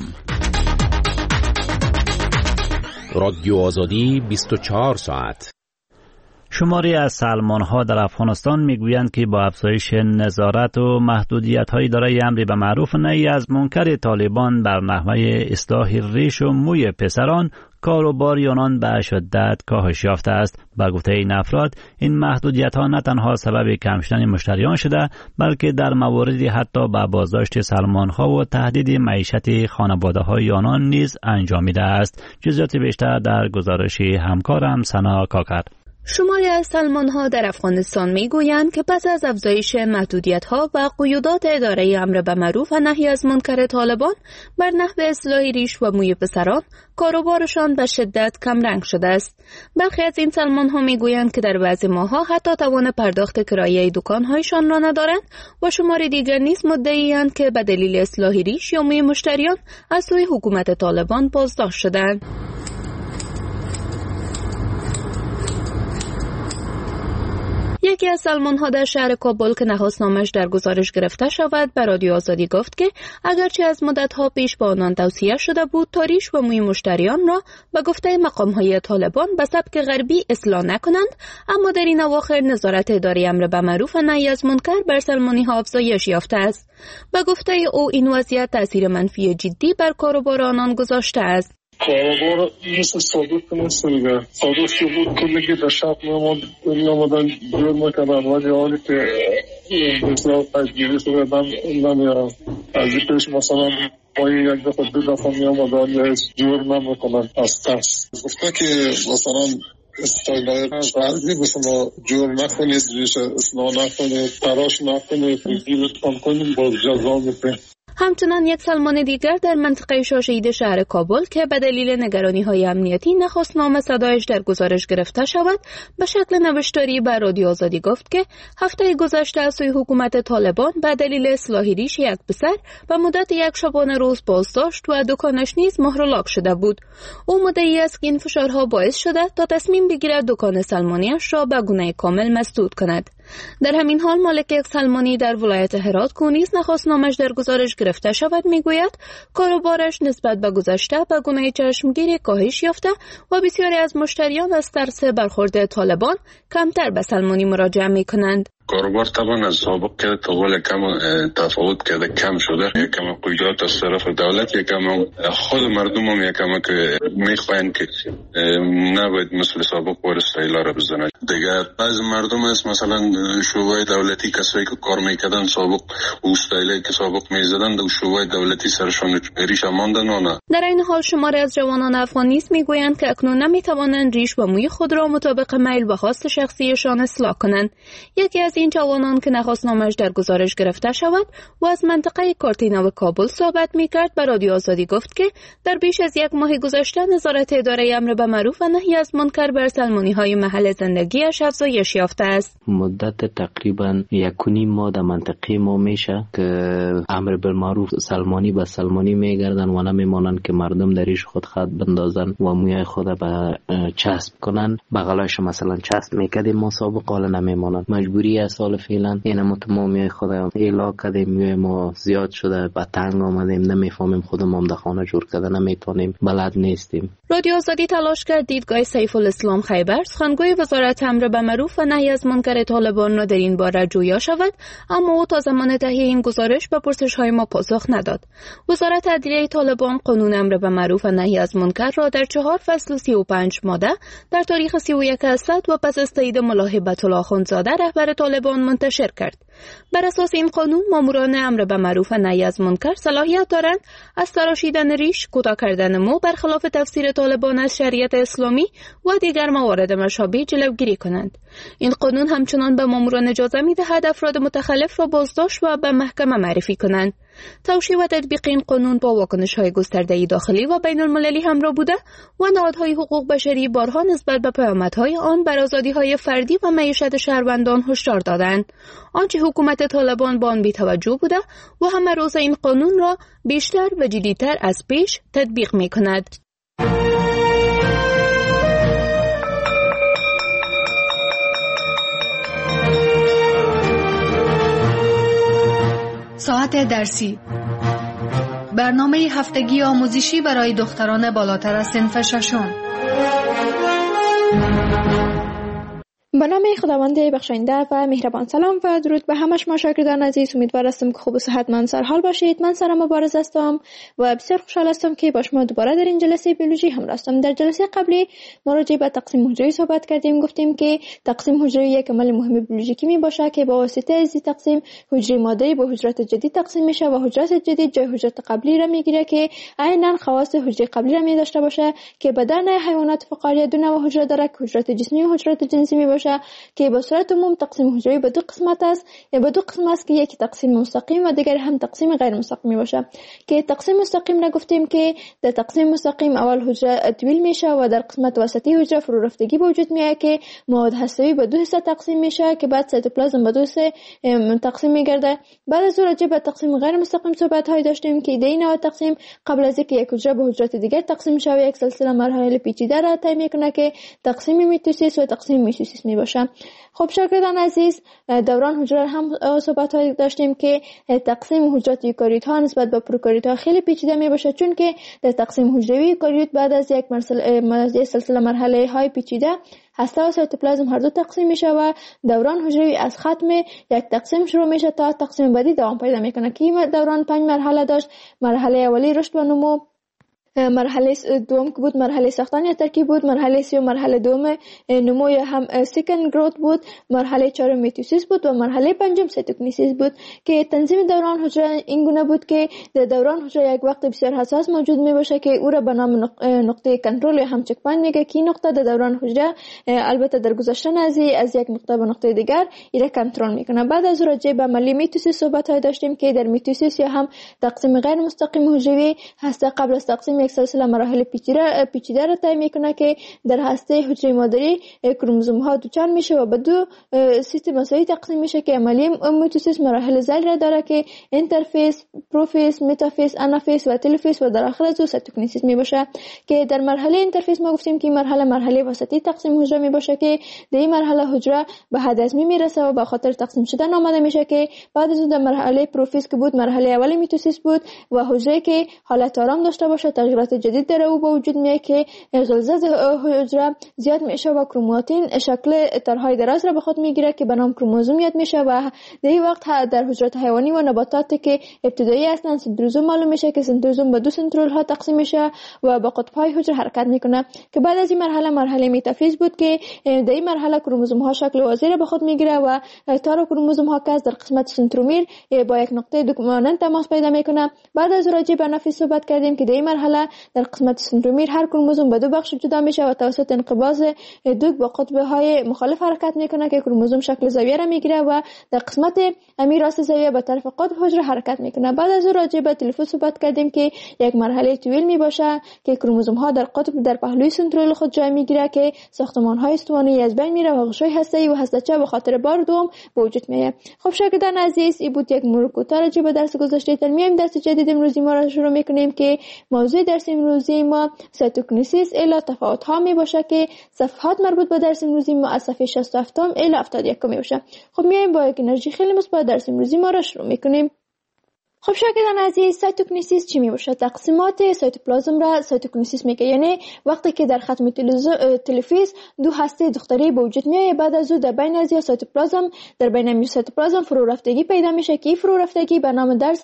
رادیو آزادی 24 ساعت. شماری از سلمان‌ها در افغانستان میگویند که با افزایش نظارت و محدودیت‌های دارای امر به معروف و نهی از منکر طالبان بر نحوه اصلاح ریش و موی پسران، کاروبار آنان به شدت کاهش یافته است. با گفته این افراد، این محدودیت‌ها نه تنها سبب کم شدن مشتریان شده، بلکه در مواردی حتی به بازداشت سلمان‌ها و تهدید معیشت خانواده‌های آنان نیز انجامیده است. جزئیات بیشتر در گزارش همکارم سنا کاکر. شماری از سلمان‌ها در افغانستان می‌گویند که پس از افزایش محدودیت‌ها و قیودات اداره امر به معروف و نهی از منکر طالبان بر نحو اصلاح ریش و موی پسران، کاروبارشان به شدت کمرنگ شده است. برخی از این سلمان‌ها می‌گویند که در بعضی ماه‌ها حتی توان پرداخت کرایه دکان‌هایشان را ندارند و شماری دیگر نیز مدعی‌اند که به دلیل اصلاح ریش یا موی مشتریان از سوی حکومت طالبان بازداشت شدند. یکی از سلمان‌ها در شهر کابل که نخست نامش در گزارش گرفته شود به رادیو آزادی گفت که اگرچه از مدت‌ها پیش به آنان توصیه شده بود تا ریش و موی مشتریان را به گفته مقام‌های طالبان به سبک غربی اصلاح نکنند، اما در این اواخر نظارت اداره امر به معروف و نهی از منکر بر سلمانی‌ها افزایش یافته است. به گفته او این وضعیت تاثیر منفی جدی بر کاروبار آنان گذاشته است. کاروبار مثل صادق نیست دیگه. صادق که بود کلگی در شب میامدن جور میکردن ولی حالی که مثلا تجگیری شده نمیارم. از این پیش مثلا مایی یک دفعه دو دفعه میامدن یا جور نمیکنن از ترس. گفته که مثلا استایلای غربی به شما جور نکنید، ریش اصلاح نکنید، تراش نکنید، گیرتان کنید، باز جزا میکنید. همچنان یک سلمان دیگر در منطقه شاشه‌اید شهر کابل که به دلیل نگرانی‌های امنیتی نخست نام صدایش در گزارش گرفته شود، به شکل نوشتاری به رادیو آزادی گفت که هفته گذشته از سوی حکومت طالبان به دلیل اصلاح ریش یک پسر به مدت یک شبانه روز بازداشت و دکانش نیز مهر و لاک شده بود. او مدعی است که این فشارها باعث شده تا تصمیم بگیرد دکان سلمانیش را به گونه کامل مسدود کند. در همین حال مالک یک سلمانی در ولایت هرات که نیز نخست نامش در گزارش گرفته شود میگوید کاروبارش نسبت به گذشته به گونه چشمگیری کاهش یافته و بسیاری از مشتریان از ترس برخورد طالبان کمتر به سلمانی مراجعه میکنند. کاروبار طبعا از سابق که طول کم تفاوت کرده، کم شده. یکم قیودات از طرف دولت، یکم خود مردم هم یکم که میخواین که نباید مثل سابق بار استایلا را بزنه. دیگه بعض مردم هست مثلا شعبه دولتی کسایی که کار میکردن سابق استایلی که سابق میزدن در شعبه دولتی سرشان ریش ماندن و نه. در این حال شماری از جوانان افغان نیز میگویند که اکنون نمیتوانند ریش و موی خود را مطابق میل و خواست شخصیشان اصلاح کنند. یکی از این جوانان که نخست نامش در گزارش گرفته شود و از منطقه کارتینا و کابل صحبت میکرد به رادیو آزادی گفت که در بیش از یک ماه گذشته نظارت اداره امر به معروف و نهی از منکر بر سلمانی‌های محل زندگیش افزایش یافته است. مدت تقریبا 1.5 ماه در منطقه ما میشه که امر بالمعروف سلمانی به سلمانی میگردن و نمیمانند که مردم دریش خود خط بندازن و موی خود به چسب کنن. بغلش مثلا چسب میکردیم ما سابق، حالا نمیمانند. مجبوری 15 سال فعلا این متمامی خدا ایلا کردیم، میوه ما زیاد شده، به تنگ آمدیم، نمیفهمیم خودمون در خانه جور کرده نمیتونیم، بلد نیستیم. رادیو آزادی تلاش کرد دیدگاه سیف الاسلام خیبر، سخنگوی وزارت امر به معروف و نهی از منکر طالبان را در این باره جویا شود، اما او تا زمان تهیه این گزارش به پرسش‌های ما پاسخ نداد. وزارت عدلیه طالبان قانون امر به معروف و نهی از منکر را در 4 فصل و 35 ماده در تاریخ 31 اسفند و پس از تایید ملا هیبت الله اخندزاده رهبر طالبان منتشر کرد. بر اساس این قانون ماموران امر به معروف و نهی از منکر صلاحیت دارند از تراشیدن ریش، کوتاه کردن مو برخلاف تفسیر طالبان از شریعت اسلامی و دیگر موارد مشابه جلوگیری کنند. این قانون همچنان به ماموران اجازه می‌دهد افراد متخلف را بازداشت و به محکمه معرفی کنند. توشیح و تطبیق این قانون با واکنش‌های گسترده داخلی و بین المللی همراه بوده و نهادهای حقوق بشری بارها نسبت به پیامدهای آن بر آزادی‌های فردی و معیشت شهروندان هشدار دادند. آنچه حکومت طالبان با آن بی‌توجه بوده و همه روز این قانون را بیشتر و جدی‌تر از پیش تطبیق می‌کند. ساعت درسی، برنامه هفتگی آموزشی برای دختران بالاتر از صنف ششم. به نام خداوند بخشاینده و مهربان. سلام و درود به همه شما شاگردان عزیز. امیدوار هستم که خوب و صحتمند سرحال باشید. من سارا مبارز هستم و بسیار خوشحال هستم که با شما دوباره در این جلسه بیولوژی همراه هستم. در جلسه قبلی ما راجع به تقسیم حجره صحبت کردیم. گفتیم که تقسیم حجره یک عمل مهم بیولوژیکی می باشه که با واسطه از تقسیم حجره ماده‌ای به حجرات جدید تقسیم میشه و حجرات جدید جای حجرات قبلی را میگیره که عیناً خواص حجره قبلی را می داشته باشه که بدن حیوانات فقاریه دو نوع حجره داره که حجرات جسمی و حجرات جنسی می باشه که به صورت عموم تقسیم حجره به دو قسمت است. به دو قسم است که یک تقسیم مستقیم و دیگر هم تقسیم غیر مستقیم باشه. که تقسیم مستقیم را گفتیم که در تقسیم مستقیم اول حجره طویل میشه و در قسمت وسطی حجره فرو رفتگی به وجود میاد که مواد هسته‌ای به دو حصه تقسیم میشه که بعد سایتوپلازم به دو حصه تقسیم میگرده. بعد از اون راجع به تقسیم غیر مستقیم صحبت های داشتیم که در این نوع تقسیم قبل از اینکه یک حجره به حجرات دیگر تقسیم شه یک سلسله مراحل پیچیده را طی میکنه که تقسیم میتوسیس و تقسیم میتوسیس میباشه. خب شاگردان عزیز، دوران حجره هم صحبت های داشتیم که تقسیم حجرات یوکاریوت ها نسبت به پروکاریوت ها خیلی پیچیده می باشه، چون که در تقسیم حجره یوکاریوت بعد از یک سلسله مرحله های پیچیده هسته و سایتوپلازم هر دو تقسیم میشه و دوران حجروی از ختم یک تقسیم شروع میشه تا تقسیم بعدی دوام پیدا میکنه که این دوران 5 مرحله داشت. مرحله اولی رشد و نمو، مرحله دوم که بود مرحله ساختن یا ترکیب بود، مرحله سوم مرحله دوم نمو یا هم سیکند گروت بود، مرحله چهارم میتوسیس بود و مرحله پنجم سایتوکینیسیس بود. که تنظیم دوران حجره این گونه بود که در دوران حجره یک وقت بسیار حساس موجود می باشه که او را به نام نقطه کنترل یا هم چک پوینت میگه که این نقطه در دوران حجره البته در گذشتن از یک نقطه به نقطه دیگر ایره کنترل میکنه. بعد از راجع به عملی میتوسیس صحبت های داشتیم که در میتوسیس یا هم تقسیم غیر مستقیم حجروی هسته قبل از تقسیم یک سلسله مراحل پیچیده را طی میکنه که در هسته حجره مادری کروموزوم ها دوچار میشه و به دو سیستم مساوی تقسیم میشه که عملی میتوسیس مراحل ذیل را داره که اینترفیس، پروفیس، متافیس، انافیس و تلوفیس و در آخر از او سایتوکینیسیس میباشه. که در مرحله اینترفیس ما گفتیم که مرحله وسطی تقسیم حجره میباشه که در این مرحله حجره به حد ازمی میرسه و به خاطر تقسیم شدن آماده میشه که بعد از اون در مرحله پروفیس که بود مرحله اولی میتوسیس بود و حجره که حالت آرام داشته باشه تغییرات جدید در او به وجود میاد که غلظت حجره زیاد میشه و کروماتین شکل ترهای دراز را به خود میگیره که به نام کروموزوم یاد میشه و در این وقت در حجرات حیوانی و نباتات که ابتدایی هستن سنتروزوم معلوم میشه که سنتروزوم به دو سنترول ها تقسیم میشه و با قطب های حجره حرکت میکنه. که بعد از این مرحله متافیز بود که در این مرحله کروموزوم ها شکل وازی را به خود میگیره و تار کروموزوم ها که در قسمت سنترومیر با یک نقطه دوگانه تماس پیدا میکنه. بعد از راجع به انافیز صحبت کردیم که در این مرحله در قسمت سنترومیر هر کروموزوم به دو بخش جدا میشه و توسط انقباض دوگ با قطب های مخالف حرکت میکنه که کروموزوم شکل زاویه را میگیره و در قسمت راست زاویه به طرف قطب حجره حرکت میکنه. بعد از راجع به تلفوز صحبت کردیم که یک مرحله طویل میباشه که کروموزوم ها در قطب در پهلوی سنترول خود جای میگیره که ساختمان های استوانه‌ای از بین میره و غشای هسته‌ای و هسته‌چه به خاطر بار دوم به وجود میاد. خب شاگردان عزیز، این بود یک مرور کوتاه راجع به درس گذشته. میایم درس جدید امروزی ما را شروع میکنیم که موضوع درس درس امروزی ما سایتوکینیسیس الی تفاوت ها می باشه که صفحات مربوط به درس امروزی ما از صفحه 67 الی 71 می باشه. خب میایم با یک انرژی خیلی مثبت درس امروزی ما را شروع میکنیم. خب شاگردان عزیز، سایتوکینیسیس چی می باشه؟ تقسیمات سایتوپلازم را سایتوکینیسیس میگه، یعنی وقتی که در ختم تلفیز دو هسته دختری به وجود میاد، بعد از او در بین از سایتوپلازم در بین سایتوپلازم فرو رفتگی پیدا میشه که فرو رفتگی به نام درس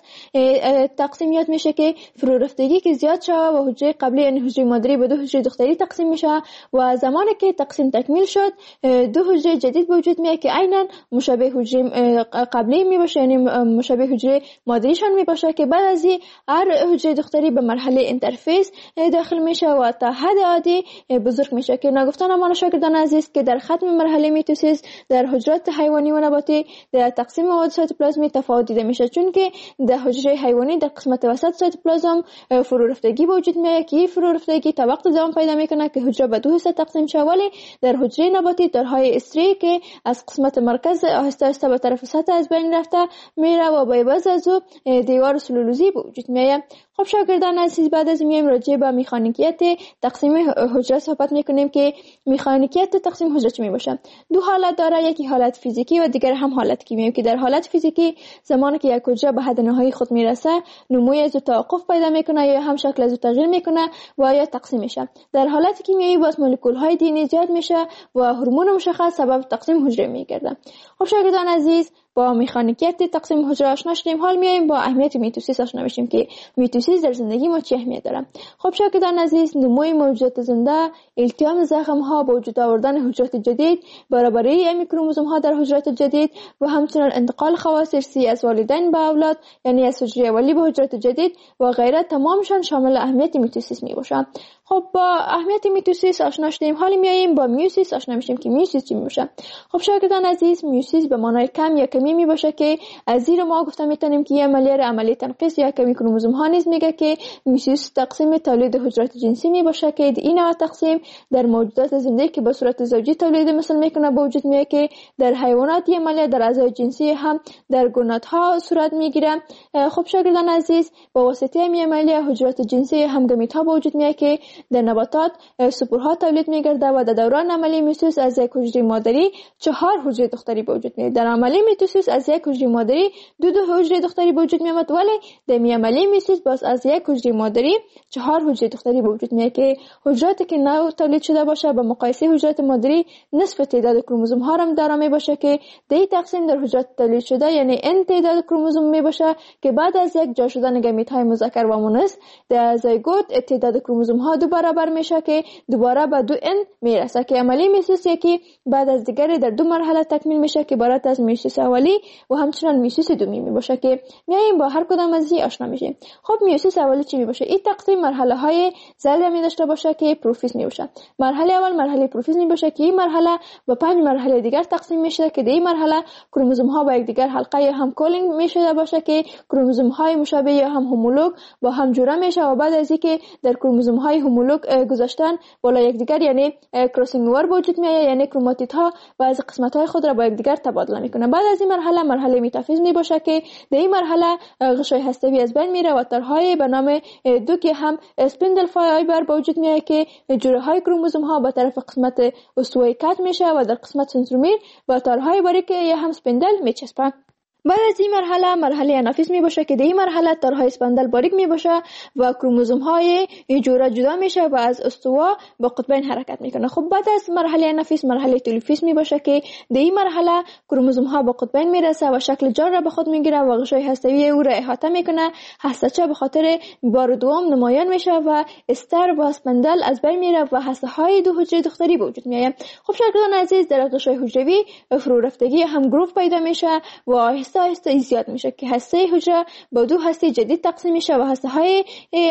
تقسیم یاد میشه که فرو رفتگی که زیاد شه و حجره قبلی یعنی حجره مادری به دو حجره دختری تقسیم میشه و زمانی که تقسیم تکمیل شد دو حجره جدید به وجود میاد که عیناً مشابه حجره قبلی می باشه، یعنی مشابه حجره مادری می باشه که بعد از هر حجره دختری به مرحله اینترفیس داخل میشه و تا حد عادی بزرگ میشه که نگفتن امان شاگردان عزیز که در ختم مرحله میتوسیس در حجرات حیوانی و نباتی در تقسیم مواد سایتوپلازمی تفاوت دیده میشه، چون که در حجره حیوانی در قسمت وسط سایتوپلازم فرو رفتگی به وجود میاد که فرو رفتگی تا وقت زمان پیدا میکنه که حجره به دو حصه تقسیم شه، ولی در حجره نباتی درهای استری که از قسمت مرکز آهسته آهسته به طرف سطح از بین رفته میره و با عوض از او دیوار سلولوزی به وجود میاد. خب شاگردان عزیز، بعد از میایم راجع به مکانیکیت تقسیم حجره صحبت میکنیم که مکانیکیت تقسیم حجره چی میباشه. دو حالت داره، یکی حالت فیزیکی و دیگر هم حالت کیمیایی که در حالت فیزیکی زمانی که یک حجره به حد نهایی خود میرسه نموی از توقف پیدا میکنه یا هم شکل از تغییر میکنه و یا تقسیم میشه. در حالت کیمیایی باز مولکول های دی زیاد میشه و هورمون مشخص سبب تقسیم حجره میگرده. خب شاگردان عزیز، با مکانیکیت تقسیم حجره آشنا شدیم، حال میایم با اهمیت میتوسیس آشنا بشیم که میتوسیس در زندگی ما چه اهمیت داره. خب شاگردان عزیز، نموی موجودات زنده، التیام زخم ها، به وجود آوردن حجرات جدید، برابری کروموزوم ها در حجرات جدید و همچنین انتقال خواص ارثی از والدین به اولاد، یعنی از حجره اولی به حجرات جدید و غیره، تمامشان شامل اهمیت میتوسیس میباشه. خب با اهمیت میتوسیس آشنا شدیم، حالا میایم با میوسیس آشنا میشیم که میوسیس چی میباشه. خب شاگردان عزیز، میوسیس به معنای کم یا کمی میباشه که از زیر ما گفتم میتونیم که عملیه تنقیص یا کمی کروموزوم ها نیز میگه که میوسیس تقسیم تولید حجرات جنسی میباشه که این نوع تقسیم در موجودات زنده که به صورت زوجی تولید مثل میکنه به وجود میاد که در حیوانات عملیه در اعضای جنسی هم در گونات ها صورت میگیره. خب شاگردان عزیز، با واسطه این عملیه حجرات جنسی هم گمیت ها به وجود میاد که در نباتات سپورها تولید میگرده و در دوران عملیه میوسیس از یک حجره مادری 4 حجره دختری به وجود میاد. در عملیه میوسیس از یک حجره مادری دو حجره دختری به وجود میاد، ولی در عملیه میوسیس باز از یک حجره مادری 4 حجره دختری به وجود میاد که حجراتی که نو تولید شده باشه به مقایسه حجرات مادری نصف تعداد کروموزوم ها هم داره میباشه که دی تقسیم در حجرات تولید شده یعنی n تعداد کروموزوم میباشه که بعد از یک جا شدن گمیت های مذکر و مؤنث در زایگوت تعداد کروموزوم ها دو برابر میشه که دوباره به 2n میرسه که عملیه میوسیس یکی بعد از دیگری در 2 مرحله تکمیل میشه که عبارت از میوسیس اولی و همچنین میوسیس دومی میباشه که میایم با هر کدام از این آشنا میشیم. خب میوسیس اولی چی میباشه؟ این تقسیم مرحله های زل می داشته باشه که پروفیز میباشه. مرحله اول مرحله پروفیز میباشه که این مرحله به 5 مرحله دیگر تقسیم میشه که در این مرحله کروموزوم ها با یک دیگر حلقه یا هم کولینگ میشه باشه که کروموزوم های مشابه یا هم هومولوگ با هم جوړه میشه و بعد از اینکه در کروموزوم های هومولوگ گذاشتن بالا یکدیگر یعنی کراسینگ اوور به وجود میاد، یعنی کروماتید ها بعضی قسمت های خود را با یکدیگر تبادله میکنه. بعد از این مرحله متافیز میباشه که در این مرحله غشای هسته‌ای از بین میره و تارهای به نام دو که هم اسپندل فایبر به وجود میاد که جوره های کروموزوم ها به طرف قسمت استوایی کات میشه و در قسمت سنترومیر و تارهای باریک یا هم اسپندل میچسبن. بعد از این مرحله انافیز می باشه که در این مرحله تارهای اسپندل باریک می باشه و کروموزوم های جوره جدا میشه و از استوا با قطبین حرکت میکنه. خب بعد از مرحله انافیز مرحله تلوفیز می باشه که در این مرحله کروموزوم ها با قطبین میرسه و شکل جان را به خود میگیره و غشای هسته‌ای او را احاطه میکنه. هسته‌چه به خاطر بار دوم نمایان میشه و استر و اسپندل از بین میره و هسته های دو حجره دختری به وجود میاد. خب شاگردان عزیز، در غشای حجروی فرو رفتگی هم گروف پیدا میشه و آهسته زیاد میشه که هسته حجره با 2 هسته جدید تقسیم میشه و هسته های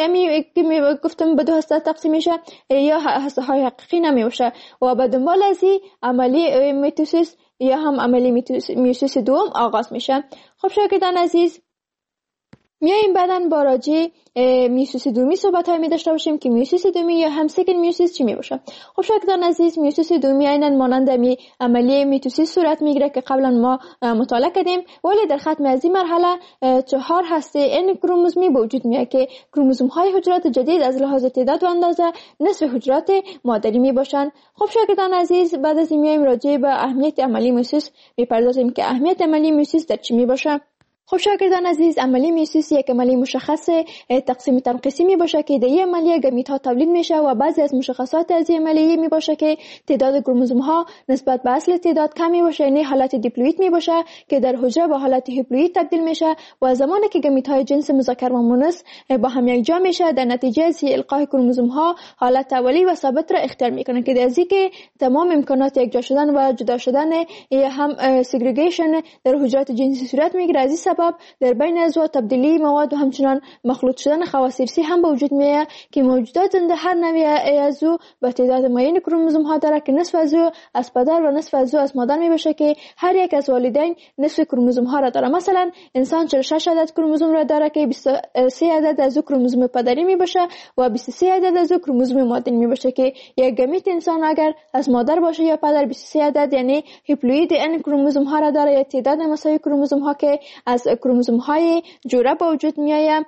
که گفتم به 2 هسته تقسیم میشه یا هسته های حقیقی نمیشه و به دنبال از این عملی میتوسیس یا هم عملی میوسیس دوم آغاز میشه. خب شاگردان عزیز، میایم بعداً با راجع میوسیس دومی صحبت های می داشته باشیم که میوسیس دومی یا هم سکند میوسیس چی می باشه. خب شاگردان عزیز، میوسیس دومی عیناً مانند عملیه میتوسیس صورت میگیره که قبلا ما مطالعه کردیم، ولی در ختم از این مرحله 4 هسته این کروموزومی به وجود میاد که کروموزوم های حجرات جدید از لحاظ تعداد و اندازه نصف حجرات مادری می باشن. خب شاگردان عزیز، بعد از این میایم راجع به اهمیت عملیه میوسیس میپردازیم که اهمیت عملیه میوسیس در چی می باشه. خب شاگردان عزیز، عملیه میوسیس یک عملیه مشخص تقسیم تنقیصی می باشه که در این عملیه گمیت ها تولید میشه و بعضی از مشخصات از این عملیه می باشه که تعداد کروموزوم ها نسبت به اصل تعداد کم می باشه، یعنی حالت دیپلوئید می باشه که در حجره به حالت هیپلوئید تبدیل میشه و زمانی که گمیت های جنس مذکر و مؤنث با هم یکجا میشه، در نتیجه از القای کروموزوم ها حالت اولی و ثابت را اختیار میکنه که در ازی که تمام امکانات یکجا شدن و جدا شدن یا هم سگریگیشن در حجرات جنسی صورت میگیره. از این سبب در بین عضو تبدیلی مواد و همچنان مخلوط شدن خواص ارثی هم به وجود میاد که موجودات زنده هر نوع عضو به تعداد معین کروموزوم ها داره که نصف عضو از پدر و نصف عضو از مادر می باشه که هر یک از والدین نصف کروموزوم ها را داره. مثلا انسان 46 عدد کروموزوم را داره که 23 عدد از کروموزوم پدری می باشه و 23 عدد از کروموزوم مادری می باشه که یک گمیت انسان اگر از مادر باشه یا پدر 23 عدد یعنی هیپلوئید این کروموزوم ها را داره یا تعداد مساوی کروموزوم ها که از کروموزوم های جوره با وجود میآید.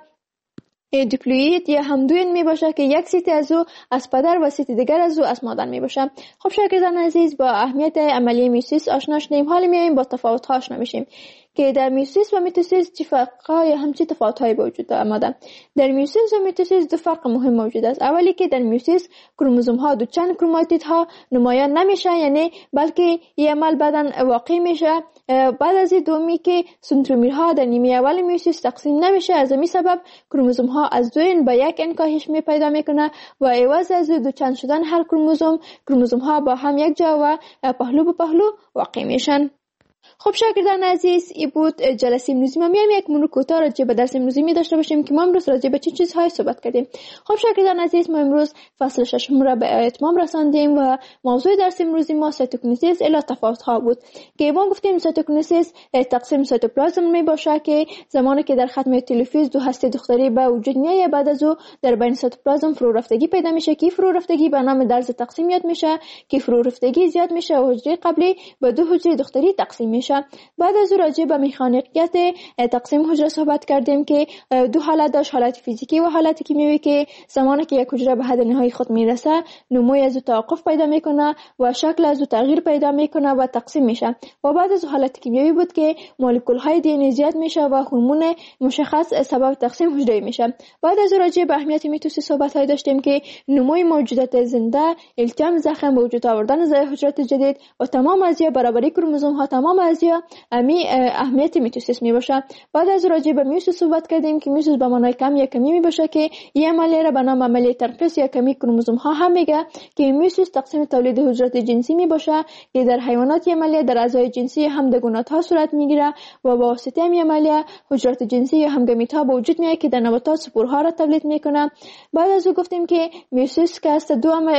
دیپلوئید یا همدوین می باشه که یک سیت از او از پدر و سیت دیگر از او از مادر می باشه. خب شاگردان عزیز، با اهمیت عملیه میوسیس آشنا شدیم، حالا میایم با تفاوت ها آشنا میشیم که در میوسیس و میتوسیس چه فرق‌ها یا همچی تفاوت‌هایی به وجود آمده. در میوسیس و میتوسیس دو فرق مهم موجود است. اولی که در میوسیس کروموزوم‌ها دو چند کروماتیدها نمایان نمیشه، یعنی بلکه این عمل بعداً واقع میشه. بعد از دومی که سنترومیرها در نیمه اول میوسیس تقسیم نمیشه، از همین سبب کروموزوم‌ها از دو این به یک این کاهش می پیدا میکنه و عوض از دو چند شدن هر کروموزوم‌ها با هم یک جا و پهلو به پهلو واقع میشن. خب شاگردان عزیز، این بود جلسه امروزی ما. میایم یک مونو کوتاه راجع به درس امروزی می داشته باشیم که ما امروز راجع به چه چیزهای صحبت کردیم. خب شاگردان عزیز، ما امروز فصل 6 را به اتمام رساندیم و موضوع درس امروزی ما سایتوکینزیس الی تفاوت‌ها بود که ما گفتیم سایتوکینزیس تقسیم سایتوپلازم می باشه که زمانی که در ختم تلوفیز دو هسته دختری به وجود میاد، بعد از او در بین سایتوپلازم فرو رفتگی پیدا میشه که فرو رفتگی به نام درز تقسیم یاد میشه که فرو رفتگی زیاد میشه و حجره قبلی به دو حجره دختری تقسیم میشه. بعد از راجع به مکانیکیت تقسیم حجره صحبت کردیم که دو حالت داشت، حالت فیزیکی و حالت کیمیایی که زمانی که یک حجره به حد نهایی خود میرسه نموی از توقف پیدا میکنه و شکل از تغییر پیدا میکنه و تقسیم میشه. و بعد از حالت کیمیایی بود که مولکول های دی ان ای زیاد میشه و هورمون مشخص سبب تقسیم حجره میشه. بعد از راجع به اهمیت میتوسیس صحبت های داشتیم که نموی موجودات زنده، التیام زخم، به وجود آوردن حجرات جدید و تمام ازیا برابری کروموزوم ها، تمام ازیا اهمیت میتوسیس می باشه. بعد از راجع به میوسیس صحبت کردیم که میوسیس به معنای کم یا کمی می باشه که این عملیه را به نام عملیه تنقیص یا کمی کروموزوم ها هم میگه که میوسیس تقسیم تولید حجرات جنسی می باشه که در حیوانات عملیه در اعضای جنسی هم دگونات ها صورت میگیره و با واسطه این عملیه حجرات جنسی یا هم گمیت ها به وجود میاد که در نباتات سپورها را تولید میکنه. بعد از او گفتیم که میوسیس که است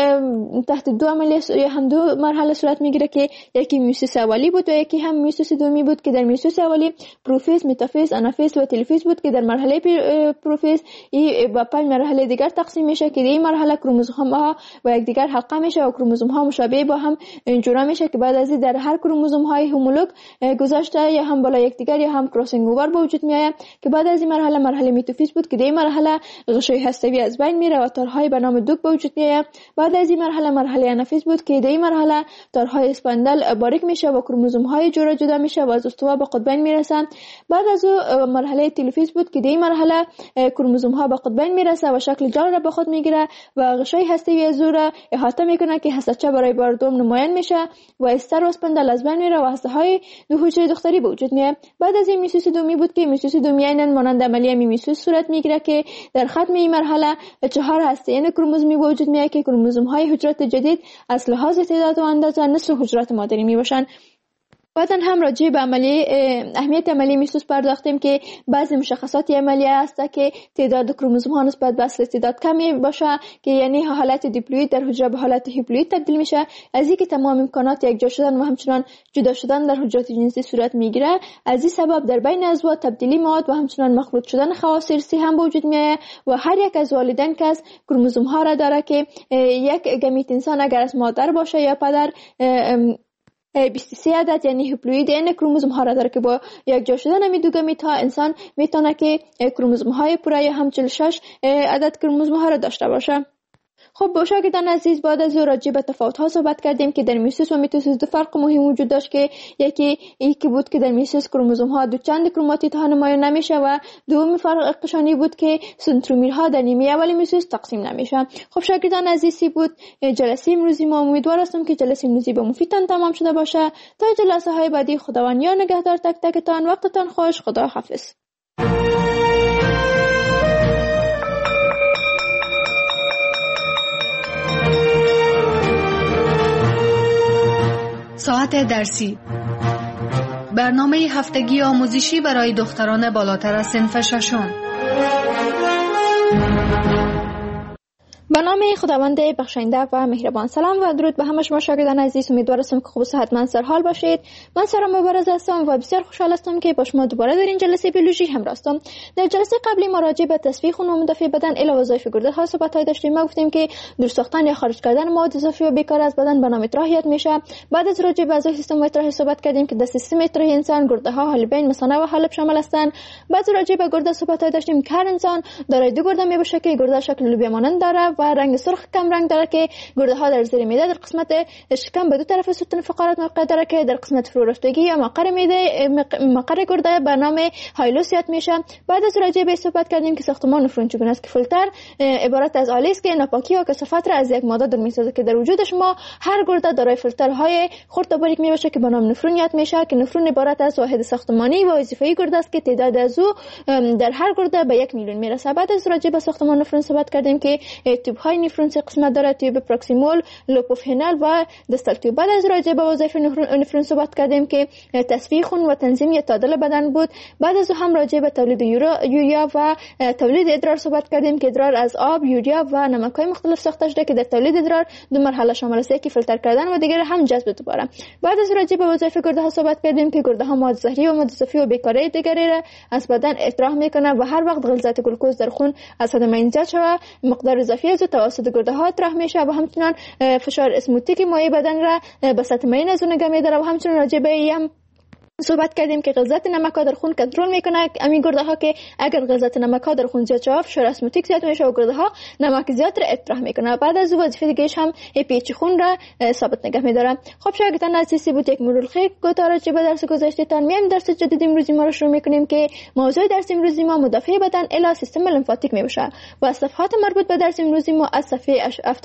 تحت دو عملیه یا هم دو مرحله صورت میگیره که یکی میوسیس اولی بود و یکی هم میوسیس دومی بود که در میوسیس اولی پروفیز، متافیز، آنافیز و تلفیز بود که در مرحله پروفیز این با 5 مرحله دیگر تقسیم میشه که در این مرحله کروموزوم ها با یکدیگر حلقه میشه و کروموزوم ها مشابه با هم جورا میشه که بعد از این در هر کروموزوم های هومولوگ گذاشته یا هم بالا یکدیگر یا هم کراسینگ اوور به وجود میاد که بعد از این مرحله متافیز بود که در این مرحله غشای هسته‌ای از بین میره و تارهای به نام دوک به وجود میاد. بعد از این مرحله آنافیز بود که در این مرحله تارهای اسپاندل باریک میشه و کروموزوم های جورا جدا میشه و از استوا به قطبین میرسن. بعد از مرحله تلفیز بود که در این مرحله کروموزوم ها به قطبین میرسه و شکل جال را به خود میگیره و غشای هسته‌ای از او را احاطه میکنه که هسته‌چه برای بار دوم نمایان میشه و استر و اسپاندل از بین میره و هسته های دو حجره دختری به وجود میاد. بعد از این میوسیس دومی بود که میوسیس دومی عیناً مانند عملیه میوسیس صورت میگیره که در ختم این مرحله 4 هسته این کروموزومی به وجود میاد که کروموزوم های حجرات جدید از لحاظ تعداد و اندازه نصف حجرات مادری میباشن. بعدن هم راجع به اهمیت عملیه میسوس پرداختیم که بعضی مشخصات عملیه هست که تعداد کروموزوم ها نسبت به اصل تعداد کمی باشه که یعنی حالت دیپلوید در حجره به حالت هیپلوید تبدیل میشه. از اینکه تمام امکانات یکجا شدن و همچنان جدا شدن در حجرات جنسی صورت میگیره، از این سبب در بین ازواج تبدیلی مواد و همچنان مخلوط شدن خواص ارثی هم وجود میاد و هر یک از والدین که از کروموزوم ها را داره که یک گمیت انسان اگر از مادر باشه یا پدر 23 عدد یعنی هیپلوید این کروموزوم ها را داره که با یک جا شدن همین دو گمیت ها انسان میتونه که کروموزوم های پوره یا هم 46 عدد کروموزوم ها را داشته باشه. خب شاگردان عزیز، بعد از راجع به تفاوت ها صحبت کردیم که در میوسیس و میتوسیس دو فرق مهم وجود داشت که یکی بود که در میوسیس کروموزوم ها دو چند کروماتید ها نمایان نمیشه و دومی فرقشانی بود که سنترومرها در نیمه اول میوسیس تقسیم نمیشه. خب شاگردان عزیزی بود جلسه امروزی ما، امیدوار هستم که جلسه امروزی به مفیدتان تمام شده باشه. تا جلسه های بعدی خداوند یا نگهدار تک تکتان. وقتتان خوش. خدا حافظ. ساعت درسی، برنامه هفتگی آموزشی برای دختران بالاتر از صنف ششم. به نام خداوند بخشنده و مهربان. سلام و درود به همه شما شاگردان عزیز. امیدوار هستم که خوب و صحتمند سر حال باشید. من سارا مبارز هستم و بسیار خوشحال هستم که با شما دوباره در این جلسه بیولوژی همراه هستم. در جلسه قبلی ما راجع به تصفیه خون و مدافع بدن الی وظایف گرده ها صحبت داشتیم. ما گفتیم که دور ساختن یا خارج کردن مواد اضافی و بیکار از بدن به نام اطراحیت میشه. بعد از راجع به اعضای سیستم اطراحی صحبت کردیم که در سیستم اطراحی انسان گرده ها، حالبین، مثانه و حالب شامل هستند. بعد راجع به گرده صحبت داشتیم که هر انسان دارای دو گرده میباشه که گرده شکل لوبیا مانند داره و رنگ سرخ کم رنگ داره که گرده ها در زیر معده در قسمت شکم به دو طرف ستون فقرات موقع داره که در قسمت فرو رفتگی یا مقر معده مقر گرده به نام هایلوس یاد میشه. بعد از راجع به صحبت کردیم که ساختمان نفرون چگونه است که فیلتر عبارت از آلی است که ناپاکی و کثافت را از یک ماده دور میسازه که در وجود شما هر گرده دارای فیلترهای خرد و باریک میباشه که به نام نفرون یاد میشه که نفرون عبارت از واحد ساختمانی و وظیفه‌ای گرده است که تعداد از او در هر گرده به 1 میلیون میرسه. بعد از راجع به ساختمان نفرون صحبت کردیم که تیوب های نفرون سه قسمت داره: تیوب پروکسیمال، لوپوفینال و دستال تیوب. بعد از راجع به وظایف نفرون صحبت کردیم که تصفیه خون و تنظیم یا تعادل بدن بود. بعد از هم راجع به تولید یوریا و تولید ادرار صحبت کردیم که ادرار از آب، یوریا و نمک‌های مختلف ساخته شده که در تولید ادرار دو مرحله شامل است: یکی فیلتر کردن و دیگر هم جذب دوباره. بعد از راجع به وظایف گرده ها صحبت کردیم که گرده ها مواد زهری و مواد اضافی و بیکاری دیگری را از بدن اطراح میکنه و هر وقت غلظت گلوکوز در خون از حد معین زیاد شود مقدار اضافی از توسط گرده ها اطراح میشه و همچنان فشار اسموتیک مایع بدن را به سطح معین از اون نگه میداره و همچنان راجع به صحبت کردیم که غلظت نمک ها در خون کنترل میکنه همین گرده ها که اگر غلظت نمک ها در خون زیاد شود فشار اسموتیک زیاد میشه و گرده ها نمک زیاد را اطراح میکنه. بعد از وظیفه دیگه‌اش هم پیچ خون را ثابت نگه میداره. خب شاگردان عزیزی بود یک مرور خیر کوتاه راجع به درس گذشته‌تان. میایم درس جدید امروزی ما رو شروع میکنیم که موضوع درس امروزی ما مدافع بدن الی سیستم لمفاتیک میباشه و صفحات مربوط به درس امروزی ما از صفحه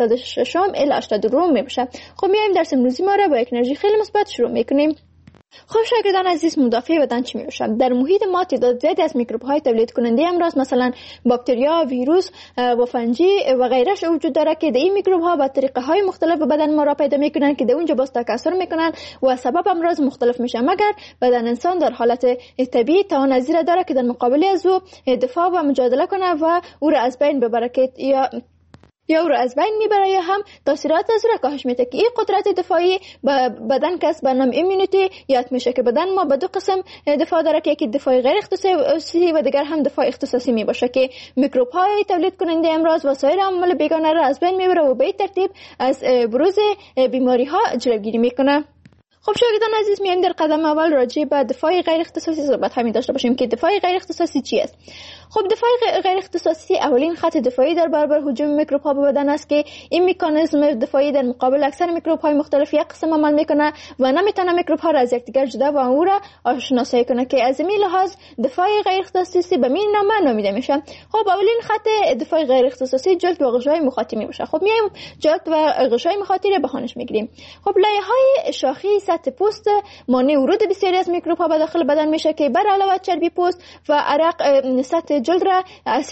76 الی 82 میباشه. خب میایم درس امروزی ما رو با یک انرژی خیلی مثبت شروع میکنیم. خب شاگردان عزیز، مدافع بدن چی میشه؟ در محیط ما تعداد زیادی از میکروب های تولید کننده امراض مثلا باکتریا، ویروس و فنجی و غیرش وجود داره که این میکروب ها با طریقه های مختلف به بدن ما را پیدا میکنن که در اونجا باز تکثر میکنن و سبب امراض مختلف میشه، مگر بدن انسان در حالت طبیعی توان ازیره داره که در مقابل از او دفاع و مجادله کنه و او را از بین ببره که یا او را از بین میبره یا هم تاثیرات از او را کاهش میده که این قدرت دفاعی بدن کسب به نام ایمونیتی یاد میشه که بدن ما به دو قسم دفاع داره که یکی دفاع غیر اختصاصی و دیگر هم دفاع اختصاصی میباشه که میکروب های تولید کننده امراض و سایر عوامل بیگانه را از بین میبره و به این ترتیب از بروز بیماری ها جلوگیری میکنه. خب شاگردان عزیز، میایم در قدم اول راجع به دفاع غیر اختصاصی صحبت همین داشته باشیم که دفاع غیر اختصاصی چی است. خب دفاع غیر اختصاصی اولین خط دفاعی در برابر هجوم میکروب ها به بدن است که این مکانیزم دفاعی در مقابل اکثر میکروب های مختلف یک قسم عمل میکنه و نمیتونه میکروب ها را از یکدیگر جدا و او را آشناسایی کنه که از این لحاظ دفاع غیر اختصاصی به این نام نامیده میشه. خب اولین خط دفاع غیر اختصاصی جلد و غشای مخاطی میشه. خب میایم جلد و غشای مخاطی را بخونش میگیریم. خب لایه های شاخی سطح پوست مانع ورود بسیاری از میکروب ها به داخل بدن میشه که بر علاوه چربی پوست و عرق سطح جلد را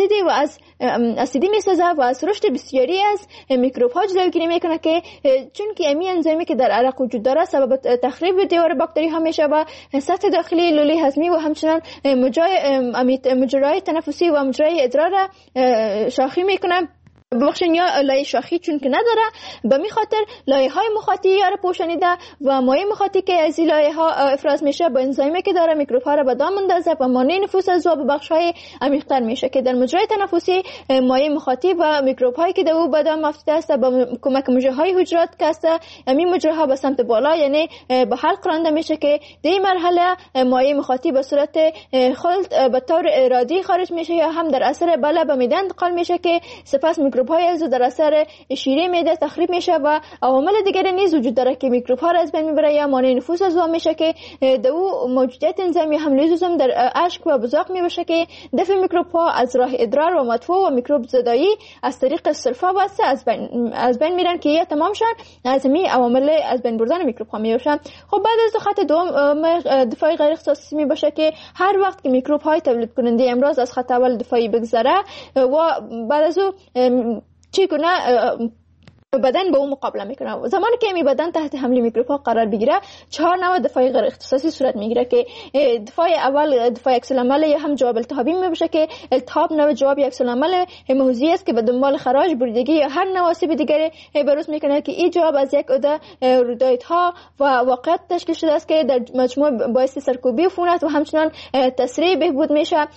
اسیدی میسازه و از رشد بسیاری از میکروب ها جلوگیری میکنه که چون که امی انزیمی که در عرق وجود داره سبب تخریب دیوار باکتری ها میشه و سطح داخلی لوله هضمی و همچنان مجرای تنفسی و مجرای ادرار را شاخی میکنه. ببخشید یا لایه شاخی چون که نداره، به می خاطر لایه های مخاطی را پوشانیده و مایع مخاطی که از این لایه ها افراز میشه با انزیمی که داره میکروب ها را به دام اندازه و مانع نفوذ از به بخش های عمیق‌تر میشه که در مجرای تنفسی مایع مخاطی و میکروب هایی که در او به دام افتاده است با کمک مجره های حجرات که است همین مجره ها به سمت بالا یعنی به حلق رانده میشه که در این مرحله مایع مخاطی به صورت خلط به طور ارادی خارج میشه یا هم در اثر بالا به معده انتقال میشه که سپس میکروب های از در اثر شیره معده تخریب میشه و عوامل دیگری نیز وجود داره که میکروب ها را از بین میبره یا مانع نفوذ از آن میشه که در او موجودیت انزیمی هم لیزوزم در اشک و بزاق میبشه که دفع میکروب ها از راه ادرار و مدفوع و میکروب زدایی از طریق صرفه واسه از بین میرن که یا تمام شن از می عوامل از بین بردن میکروب ها میباشن. خب بعد از خط دوم دفاعی غیر اختصاصی میباشه که هر وقت که میکروب های تولید کننده امراض از خط اول دفاعی بگذره و بعد از او چگونه بدن با اون مقابله میکنه. زمانی که می بدن تحت حمله میکروب ها قرار بگیره 4 نوع دفاعی غیر اختصاصی صورت میگیره که دفاع اول دفاع عکس العمل یا هم جواب التهابی میباشه که التهاب نوع جواب عکس العمل هیموزی است که به دنبال خراج بریدگی یا هر نوع آسیب دیگری بروز میکنه که این جواب از یک عده رودایت و واقعیت تشکیل شده است که در مجموع باعث سرکوبی عفونت و همچنان تسریع بهبود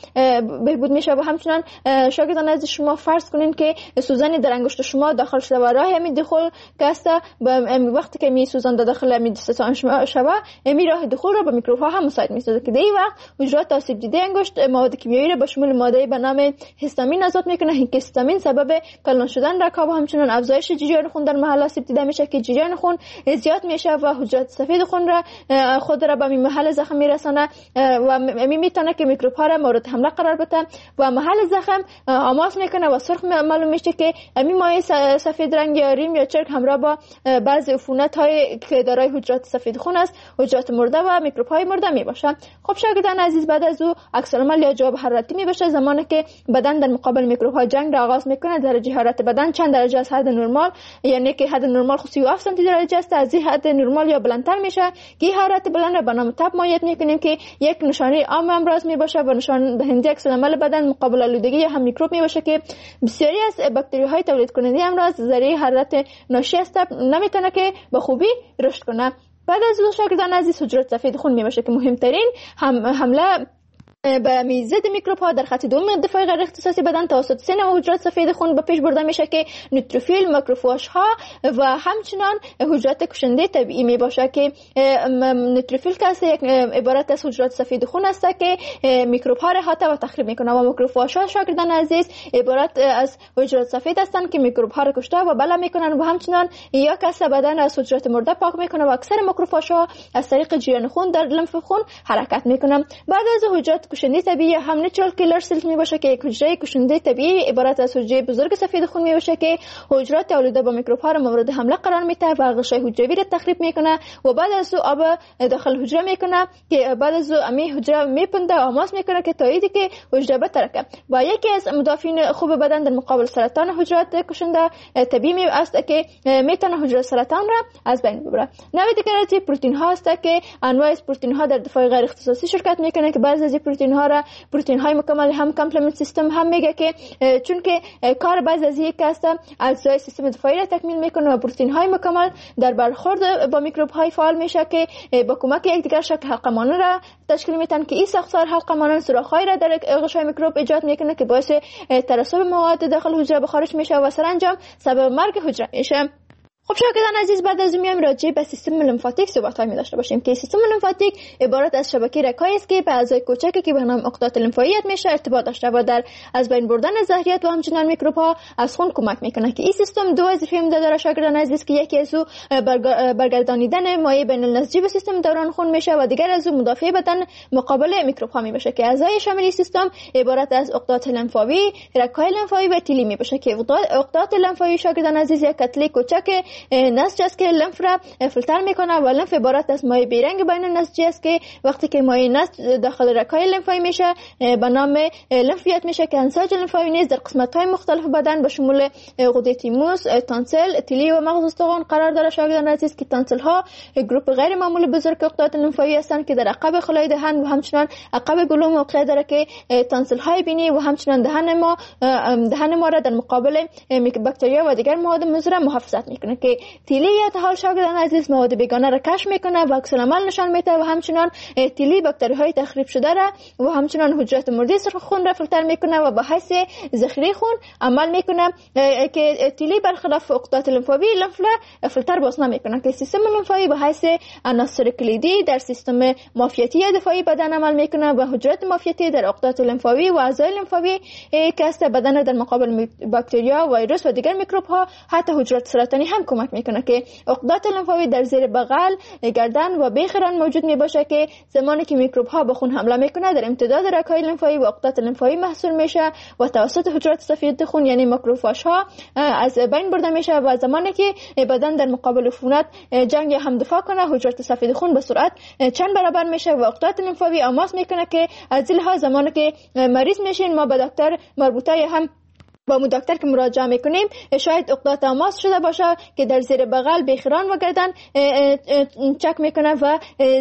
میشه و همچنان شاگردان از شما فرض کنین که سوزن در انگشت شما داخل شده و راه می دخول کاسته وقتی که می سوزان داخل می دستان شبا می راه دخول را به میکروب ها هم مساعد میسازه که در این وقت حجرات آسیب دیده انگشت مواد کیمیایی را به شمول ماده به نام هیستامین آزاد میکنه که هیستامین سبب کلان شدن رکاب و همچنان افزایش جریان خون در محل آسیب دیده میشه که جریان خون زیاد میشه و حجرات سفید خون را خود را به محل زخم میرسانه و میتونه که میکروب ها را مورد حمله قرار بده و محل زخم آماس میکنه و سرخ معلوم میشه که همین مایع سفید رنگ یا ریم یا چرک همراه با بعضی عفونت های که دارای حجرات سفید خون است حجرات مرده و میکروب های مرده می باشه. خب شاگردان عزیز بعد از او عکس العمل یا جواب حرارتی می باشه زمانی که بدن در مقابل میکروب ها جنگ را آغاز میکنه. درجه حرارت بدن چند درجه از حد نرمال یعنی که حد نرمال 37 سانتی درجه است از این حد نرمال یا بلندتر میشه که حرارت بلند را به نام تب مایع میکنیم که یک نشانه عام امراض می باشه و نشان دهنده عکس العمل بدن مقابل آلودگی یا هم میکروب می باشه که بسیاری از باکتری های تولید کننده امراض ذریعه حرارت ناشی از تب نمیتونه که به خوبی رشد کنه. بعد از او شاگردان عزیز حجرات سفید خون می باشه که مهمترین حمله به میزد میکروب ها در خط دوم دفاع غیر اختصاصی بدن توسط 3 نوع حجرات سفید خون به پیش برده میشه که نوتروفیل، ماکروفاژ ها و همچنان حجرات کشنده طبیعی می باشه که نوتروفیل که یک عبارت از حجرات سفید خون است که میکروب ها را احاطه و تخریب میکنه و ماکروفاژ ها شاگردان عزیز عبارت از حجرات سفید هستند که میکروب ها را کشته و بلا میکنن و همچنان یا کس بدن از حجرات مرده پاک میکنه و اکثر ماکروفاژ ها از طریق جریان خون در لمف خون حرکت میکنن. بعد از حجرات کشنده طبیعی هم نیچرال کیلر سلز می باشه که یک حجره کشنده طبیعی عبارت از حجره بزرگ سفید خون می باشه که حجرات آلوده با میکروب ها را مورد حمله قرار میده و غشای حجروی را تخریب میکنه و بعد از او آب داخل حجره میکنه که بعد از او امی حجره میپنده و آماس میکنه که تاییدی که حجره بترکه و یکی از مدافعین خوب بدن در مقابل سرطان حجرات کشنده طبیعی است که میتونه حجره سرطان را از بین ببره. نوع دیگری پروتئین ها است که انواع از پروتئین ها در دفاع غیر اختصاصی شرکت میکنه که بعضی از پروتئین ها را پروتئین های مکمل هم کامپلمنت سیستم هم میگه که چون که کار بعضی از یک است اجزای سیستم دفاعی را تکمیل میکنه و پروتئین های مکمل در برخورد با میکروب های فعال میشه که با کمک یکدیگر شکل حلقه مانند را تشکیل میدن که این ساختار حلقه مانند سوراخ‌های را در غشای میکروب ایجاد میکنه که باعث ترسب مواد داخل حجره به خارج میشه و سرانجام سبب مرگ حجره میشه. خب شاگردان عزیز بعد از میام راجع به سیستم لیمفاتیک صحبت‌هایی داشته باشیم که سیستم لیمفاتیک عبارت از شبکه رگ‌هایی است که به اعضای کوچکی که به نام عقدات لیمفایی میشه ارتباط داشته و در از بین بردن زهریات و همچنان میکروب‌ها از خون کمک میکنه که این سیستم دو وظیفه داره شاگردان عزیز که یکی از او برگردانیدن مایع بین النسجی به سیستم دوران خون میشه و دیگر از او مدافع بدن مقابل میکروب‌ها میشه که اعضای شامل سیستم عبارت از عقدات لیمفاوی، رگ‌های لیمفاوی و تیلی میشه که عقدات لیمفاوی شاگردان عزیز یک کتله کوچک نسج است که لنف را فیلتر میکنه و لنف عبارت از مایع بیرنگ بین نسجی است که وقتی که مایع نسج داخل رگ‌های لنفاوی میشه به نام لنفیت میشه که انساج لنفاوی نیز در قسمت‌های مختلف بدن به شمول غده تیموس، تانسل، تیلی و مغز استخوان قرار داره. شاگردان عزیز که تانسل ها گروپ غیر معمولی بزرگ عقدات لنفاوی هستند که در عقب خلای دهن و همچنان عقب گلو موقع داره که تانسل های بینی و همچنان دهن ما را در مقابل باکتریا و دیگر مواد مضر محافظت میکنه که تیلی یا حال شاگردان عزیز مواد بیگانه را کشف میکنه و عکس العمل نشان میده و همچنان تیلی باکتری های تخریب شده را و همچنان حجرات مردی سرخ خون را فیلتر میکنه و به حیث ذخیره خون عمل میکنه که تیلی برخلاف عقدات لنفاوی لنف را فیلتر باز نمیکنه که سیستم لنفاوی به حیث عناصر کلیدی در سیستم معافیتی دفاعی بدن عمل میکنه و حجرات معافیتی در عقدات لنفاوی و اعضای لنفاوی که است بدن در مقابل باکتریا، ویروس و دیگر میکروب ها حتی حجرات سرطانی هم کمک میکنه که عقدات لنفاوی در زیر بغل، گردن و بیخران موجود می باشه که زمانی که میکروب ها به خون حمله میکنه در امتداد رگ‌های لنفاوی و عقدات لنفاوی محصول میشه و توسط حجرات سفید خون یعنی ماکروفاژ ها از بین برده میشه و زمانی که بدن در مقابل عفونت جنگ یا هم دفاع کنه حجرات سفید خون به سرعت چند برابر میشه و عقدات لنفاوی آماس میکنه که از این لحاظ زمانی که مریض میشین ما به دکتر مربوطه هم با دکتر که مراجعه میکنیم شاید عقدات آماس شده باشه که در زیر بغل، بیخران و گردن چک میکنه و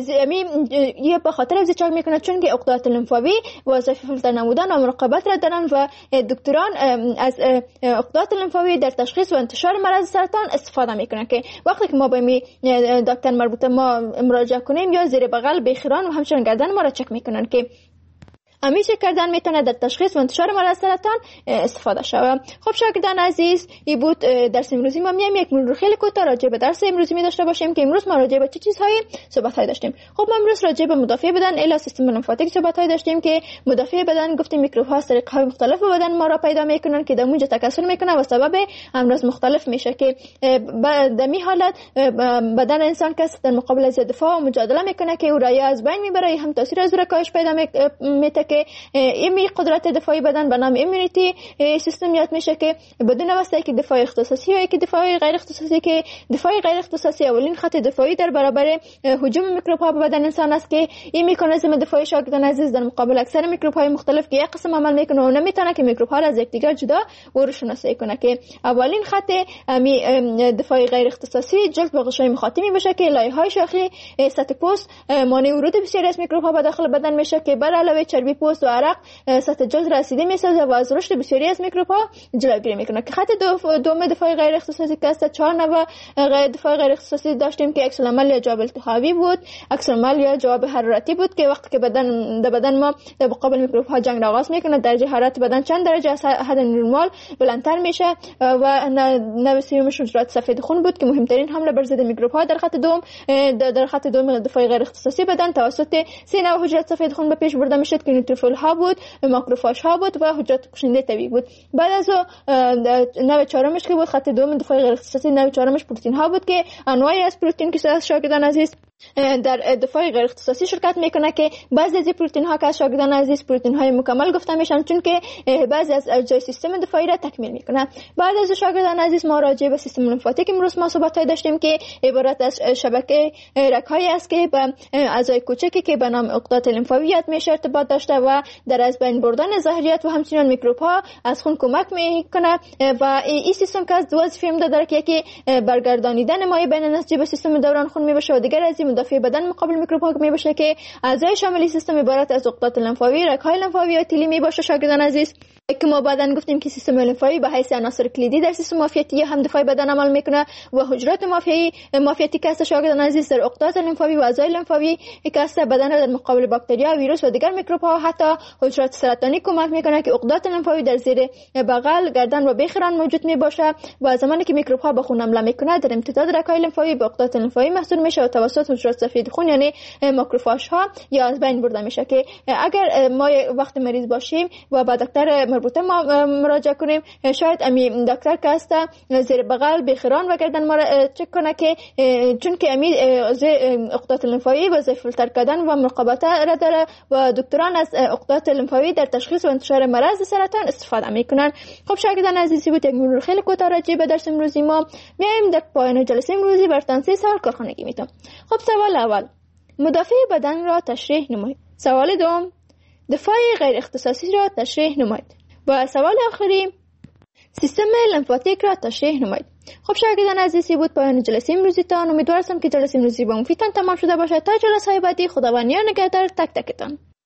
یه به خاطر از چک میکنه چون که عقدات لنفاوی وظیفه فیلتر نمودن و مراقبت را دارن و دکتران از عقدات لنفاوی در تشخیص و انتشار مرض سرطان استفاده میکنن که وقتی که ما به دکتر مربوطه ما مراجعه کنیم یا زیر بغل، بیخران و همچنین گردن ما را چک میکنن که همیشه کردن میتونه در تشخیص و انتشار مرض سرطان استفاده شود. خب شاگردان عزیز این بود درس امروزی ما. میایم یک مرور خیلی کوتاه راجع به درس امروزی می داشته باشیم که امروز ما راجع به چه چیزهایی صحبت داشتیم. خب ما امروز راجع به مدافع بدن الی سیستم لمفاتیک صحبت داشتیم که مدافع بدن گفتیم میکروب ها طریق‌های مختلف به بدن ما را پیدا میکنن که در اونجا تکثر میکنه و سبب امراض مختلف میشه که در این حالت بدن انسان که در مقابل از دفاع و مجادله میکنه که او را از بین میبره، هم تاثیر از کاهش پیدا میته که این قدرت دفاعی بدن به نام ایمونیتی سیستم یاد میشه که بدون واسطه که دفاع اختصاصی یا که دفاع غیر اختصاصی که دفاع غیر اختصاصی اولین خط دفاعی در برابر هجوم میکروب ها به بدن انسان است که این مکانیزم دفاعی شاگردان عزیز در مقابل اکثر میکروب های مختلف که یک قسم عمل میکنه و نمیتونه که میکروب ها را از یکدیگر جدا و رو شناسایی کنه که اولین خط دفاع غیر اختصاصی جلد به غشای مخاطی باشه که لایه‌های شاخی سطح پوست مانع ورود بسیاری از میکروب ها به داخل بدن میشه که بر علاوه چربی پوست و عرق سطح جلد رسیده میسازه و از رشد بسیاری از میکروب ها جلوگیری میکنه که خط دوم دفاع غیر اختصاصی که است 4 نوع دفاع غیر اختصاصی داشتیم که عکس العمل یا جواب التهابی بود، عکس العمل یا جواب حرارتی بود که وقتی که بدن ما در مقابل میکروب ها جنگ آغاز میکنه درجه حرارت بدن چند درجه از حد نرمال بلندتر میشه و نوع سومش حجرات سفید خون بود که مهمترین حمله بر ضد میکروب ها در خط دوم دفاع غیر اختصاصی بدن توسط 3 نوع حجرات سفید خون به پیش برده میشه که نیوتروفیل ها بود، ماکروفاژ ها بود و حجرات کشنده طبیعی بود. بعد از نوع چهارمش که بود خط دوم دفاع غیر اختصاصی نوع چهارمش پروتئین ها بود که انواعی از پروتئین که شاگردان عزیز در دفاع غیر اختصاصی شرکت میکنه که بعضی از پروتئین ها که شاگردان عزیز پروتئین های مکمل گفته میشن چون که بعضی از اجزای سیستم دفاعی را تکمیل میکنه. بعد از شاگردان عزیز ما راجع به سیستم لمفاتیک امروز ما صحبت داشتیم که عبارت از شبکه رگ‌هایی است که به اعضای کوچکی که به نام عقدات لمفاوی میشه ارتباط داشته و در از بین بردن زهریات و همچنین میکروب ها از خون کمک میکنه و این سیستم که از دو وظیفه داره که یکی برگردانیدن مایع بین نسجی به سیستم دوران خون میباشه و دیگر از مدافع بدن مقابل میکروب ها میباشه که اعضای شامل سیستم عبارت از عقدات لمفاوی، رگ‌های لمفاوی و تیلی میباشه. شاگردان عزیز که ما بعدن گفتیم که سیستم لمفاوی به حیث عناصر کلیدی در سیستم معافیتی هم دفاعی بدن عمل میکنه و حجرات معافیتی که است شاگردان عزیز در عقدات لمفاوی و اعضای لمفاوی که است بدن را در مقابل باکتریا، ویروس و دیگر میکروب ها حتی حجرات سرطانی کمک میکنه که عقدات لمفاوی در زیر بغل، گردن و بیخران موجود میباشه و زمانی که میکروب ها به خون حمله میکنه در امتداد رگ‌های لمفاوی به عقدات لمفاوی محصول میشه و توسط حجرات سفید خون یعنی ماکروفاژ ها یا از بین برده میشه که اگر ما وقت مریض باشیم و با دکتر مربوطه ما مراجعه کنیم. شاید امی دکتر که هست زیر بغل بخیران و گردن ما را چک کنه که چون که امی عقدات لمفاوی وظیفه فیلتر کردن و مراقبت را داره و دکتران از عقدات لمفاوی در تشخیص و انتشار مرض سرطان استفاده میکنن. خب شاگردان عزیزی بود یک مرور خیلی کوتاه راجع به درس امروزی ما. میایم در پایان جلسه امروزی برتان 3 سوال کارخانگی میتونم. خب سوال اول، مدافع بدن را تشریح نمایید. سوال دوم، دفاع غیر اختصاصی را تشریح نمایید. و سوال آخری، سیستم لمفاتیک را تشریح نمایید. خب شاگردان عزیزی بود پایان جلسه امروزی تان. امیدوارم که جلسه امروزی با مفیدتان تمام شده باشد. تا جلسه بعدی خداوند نگهدار تک تکتان.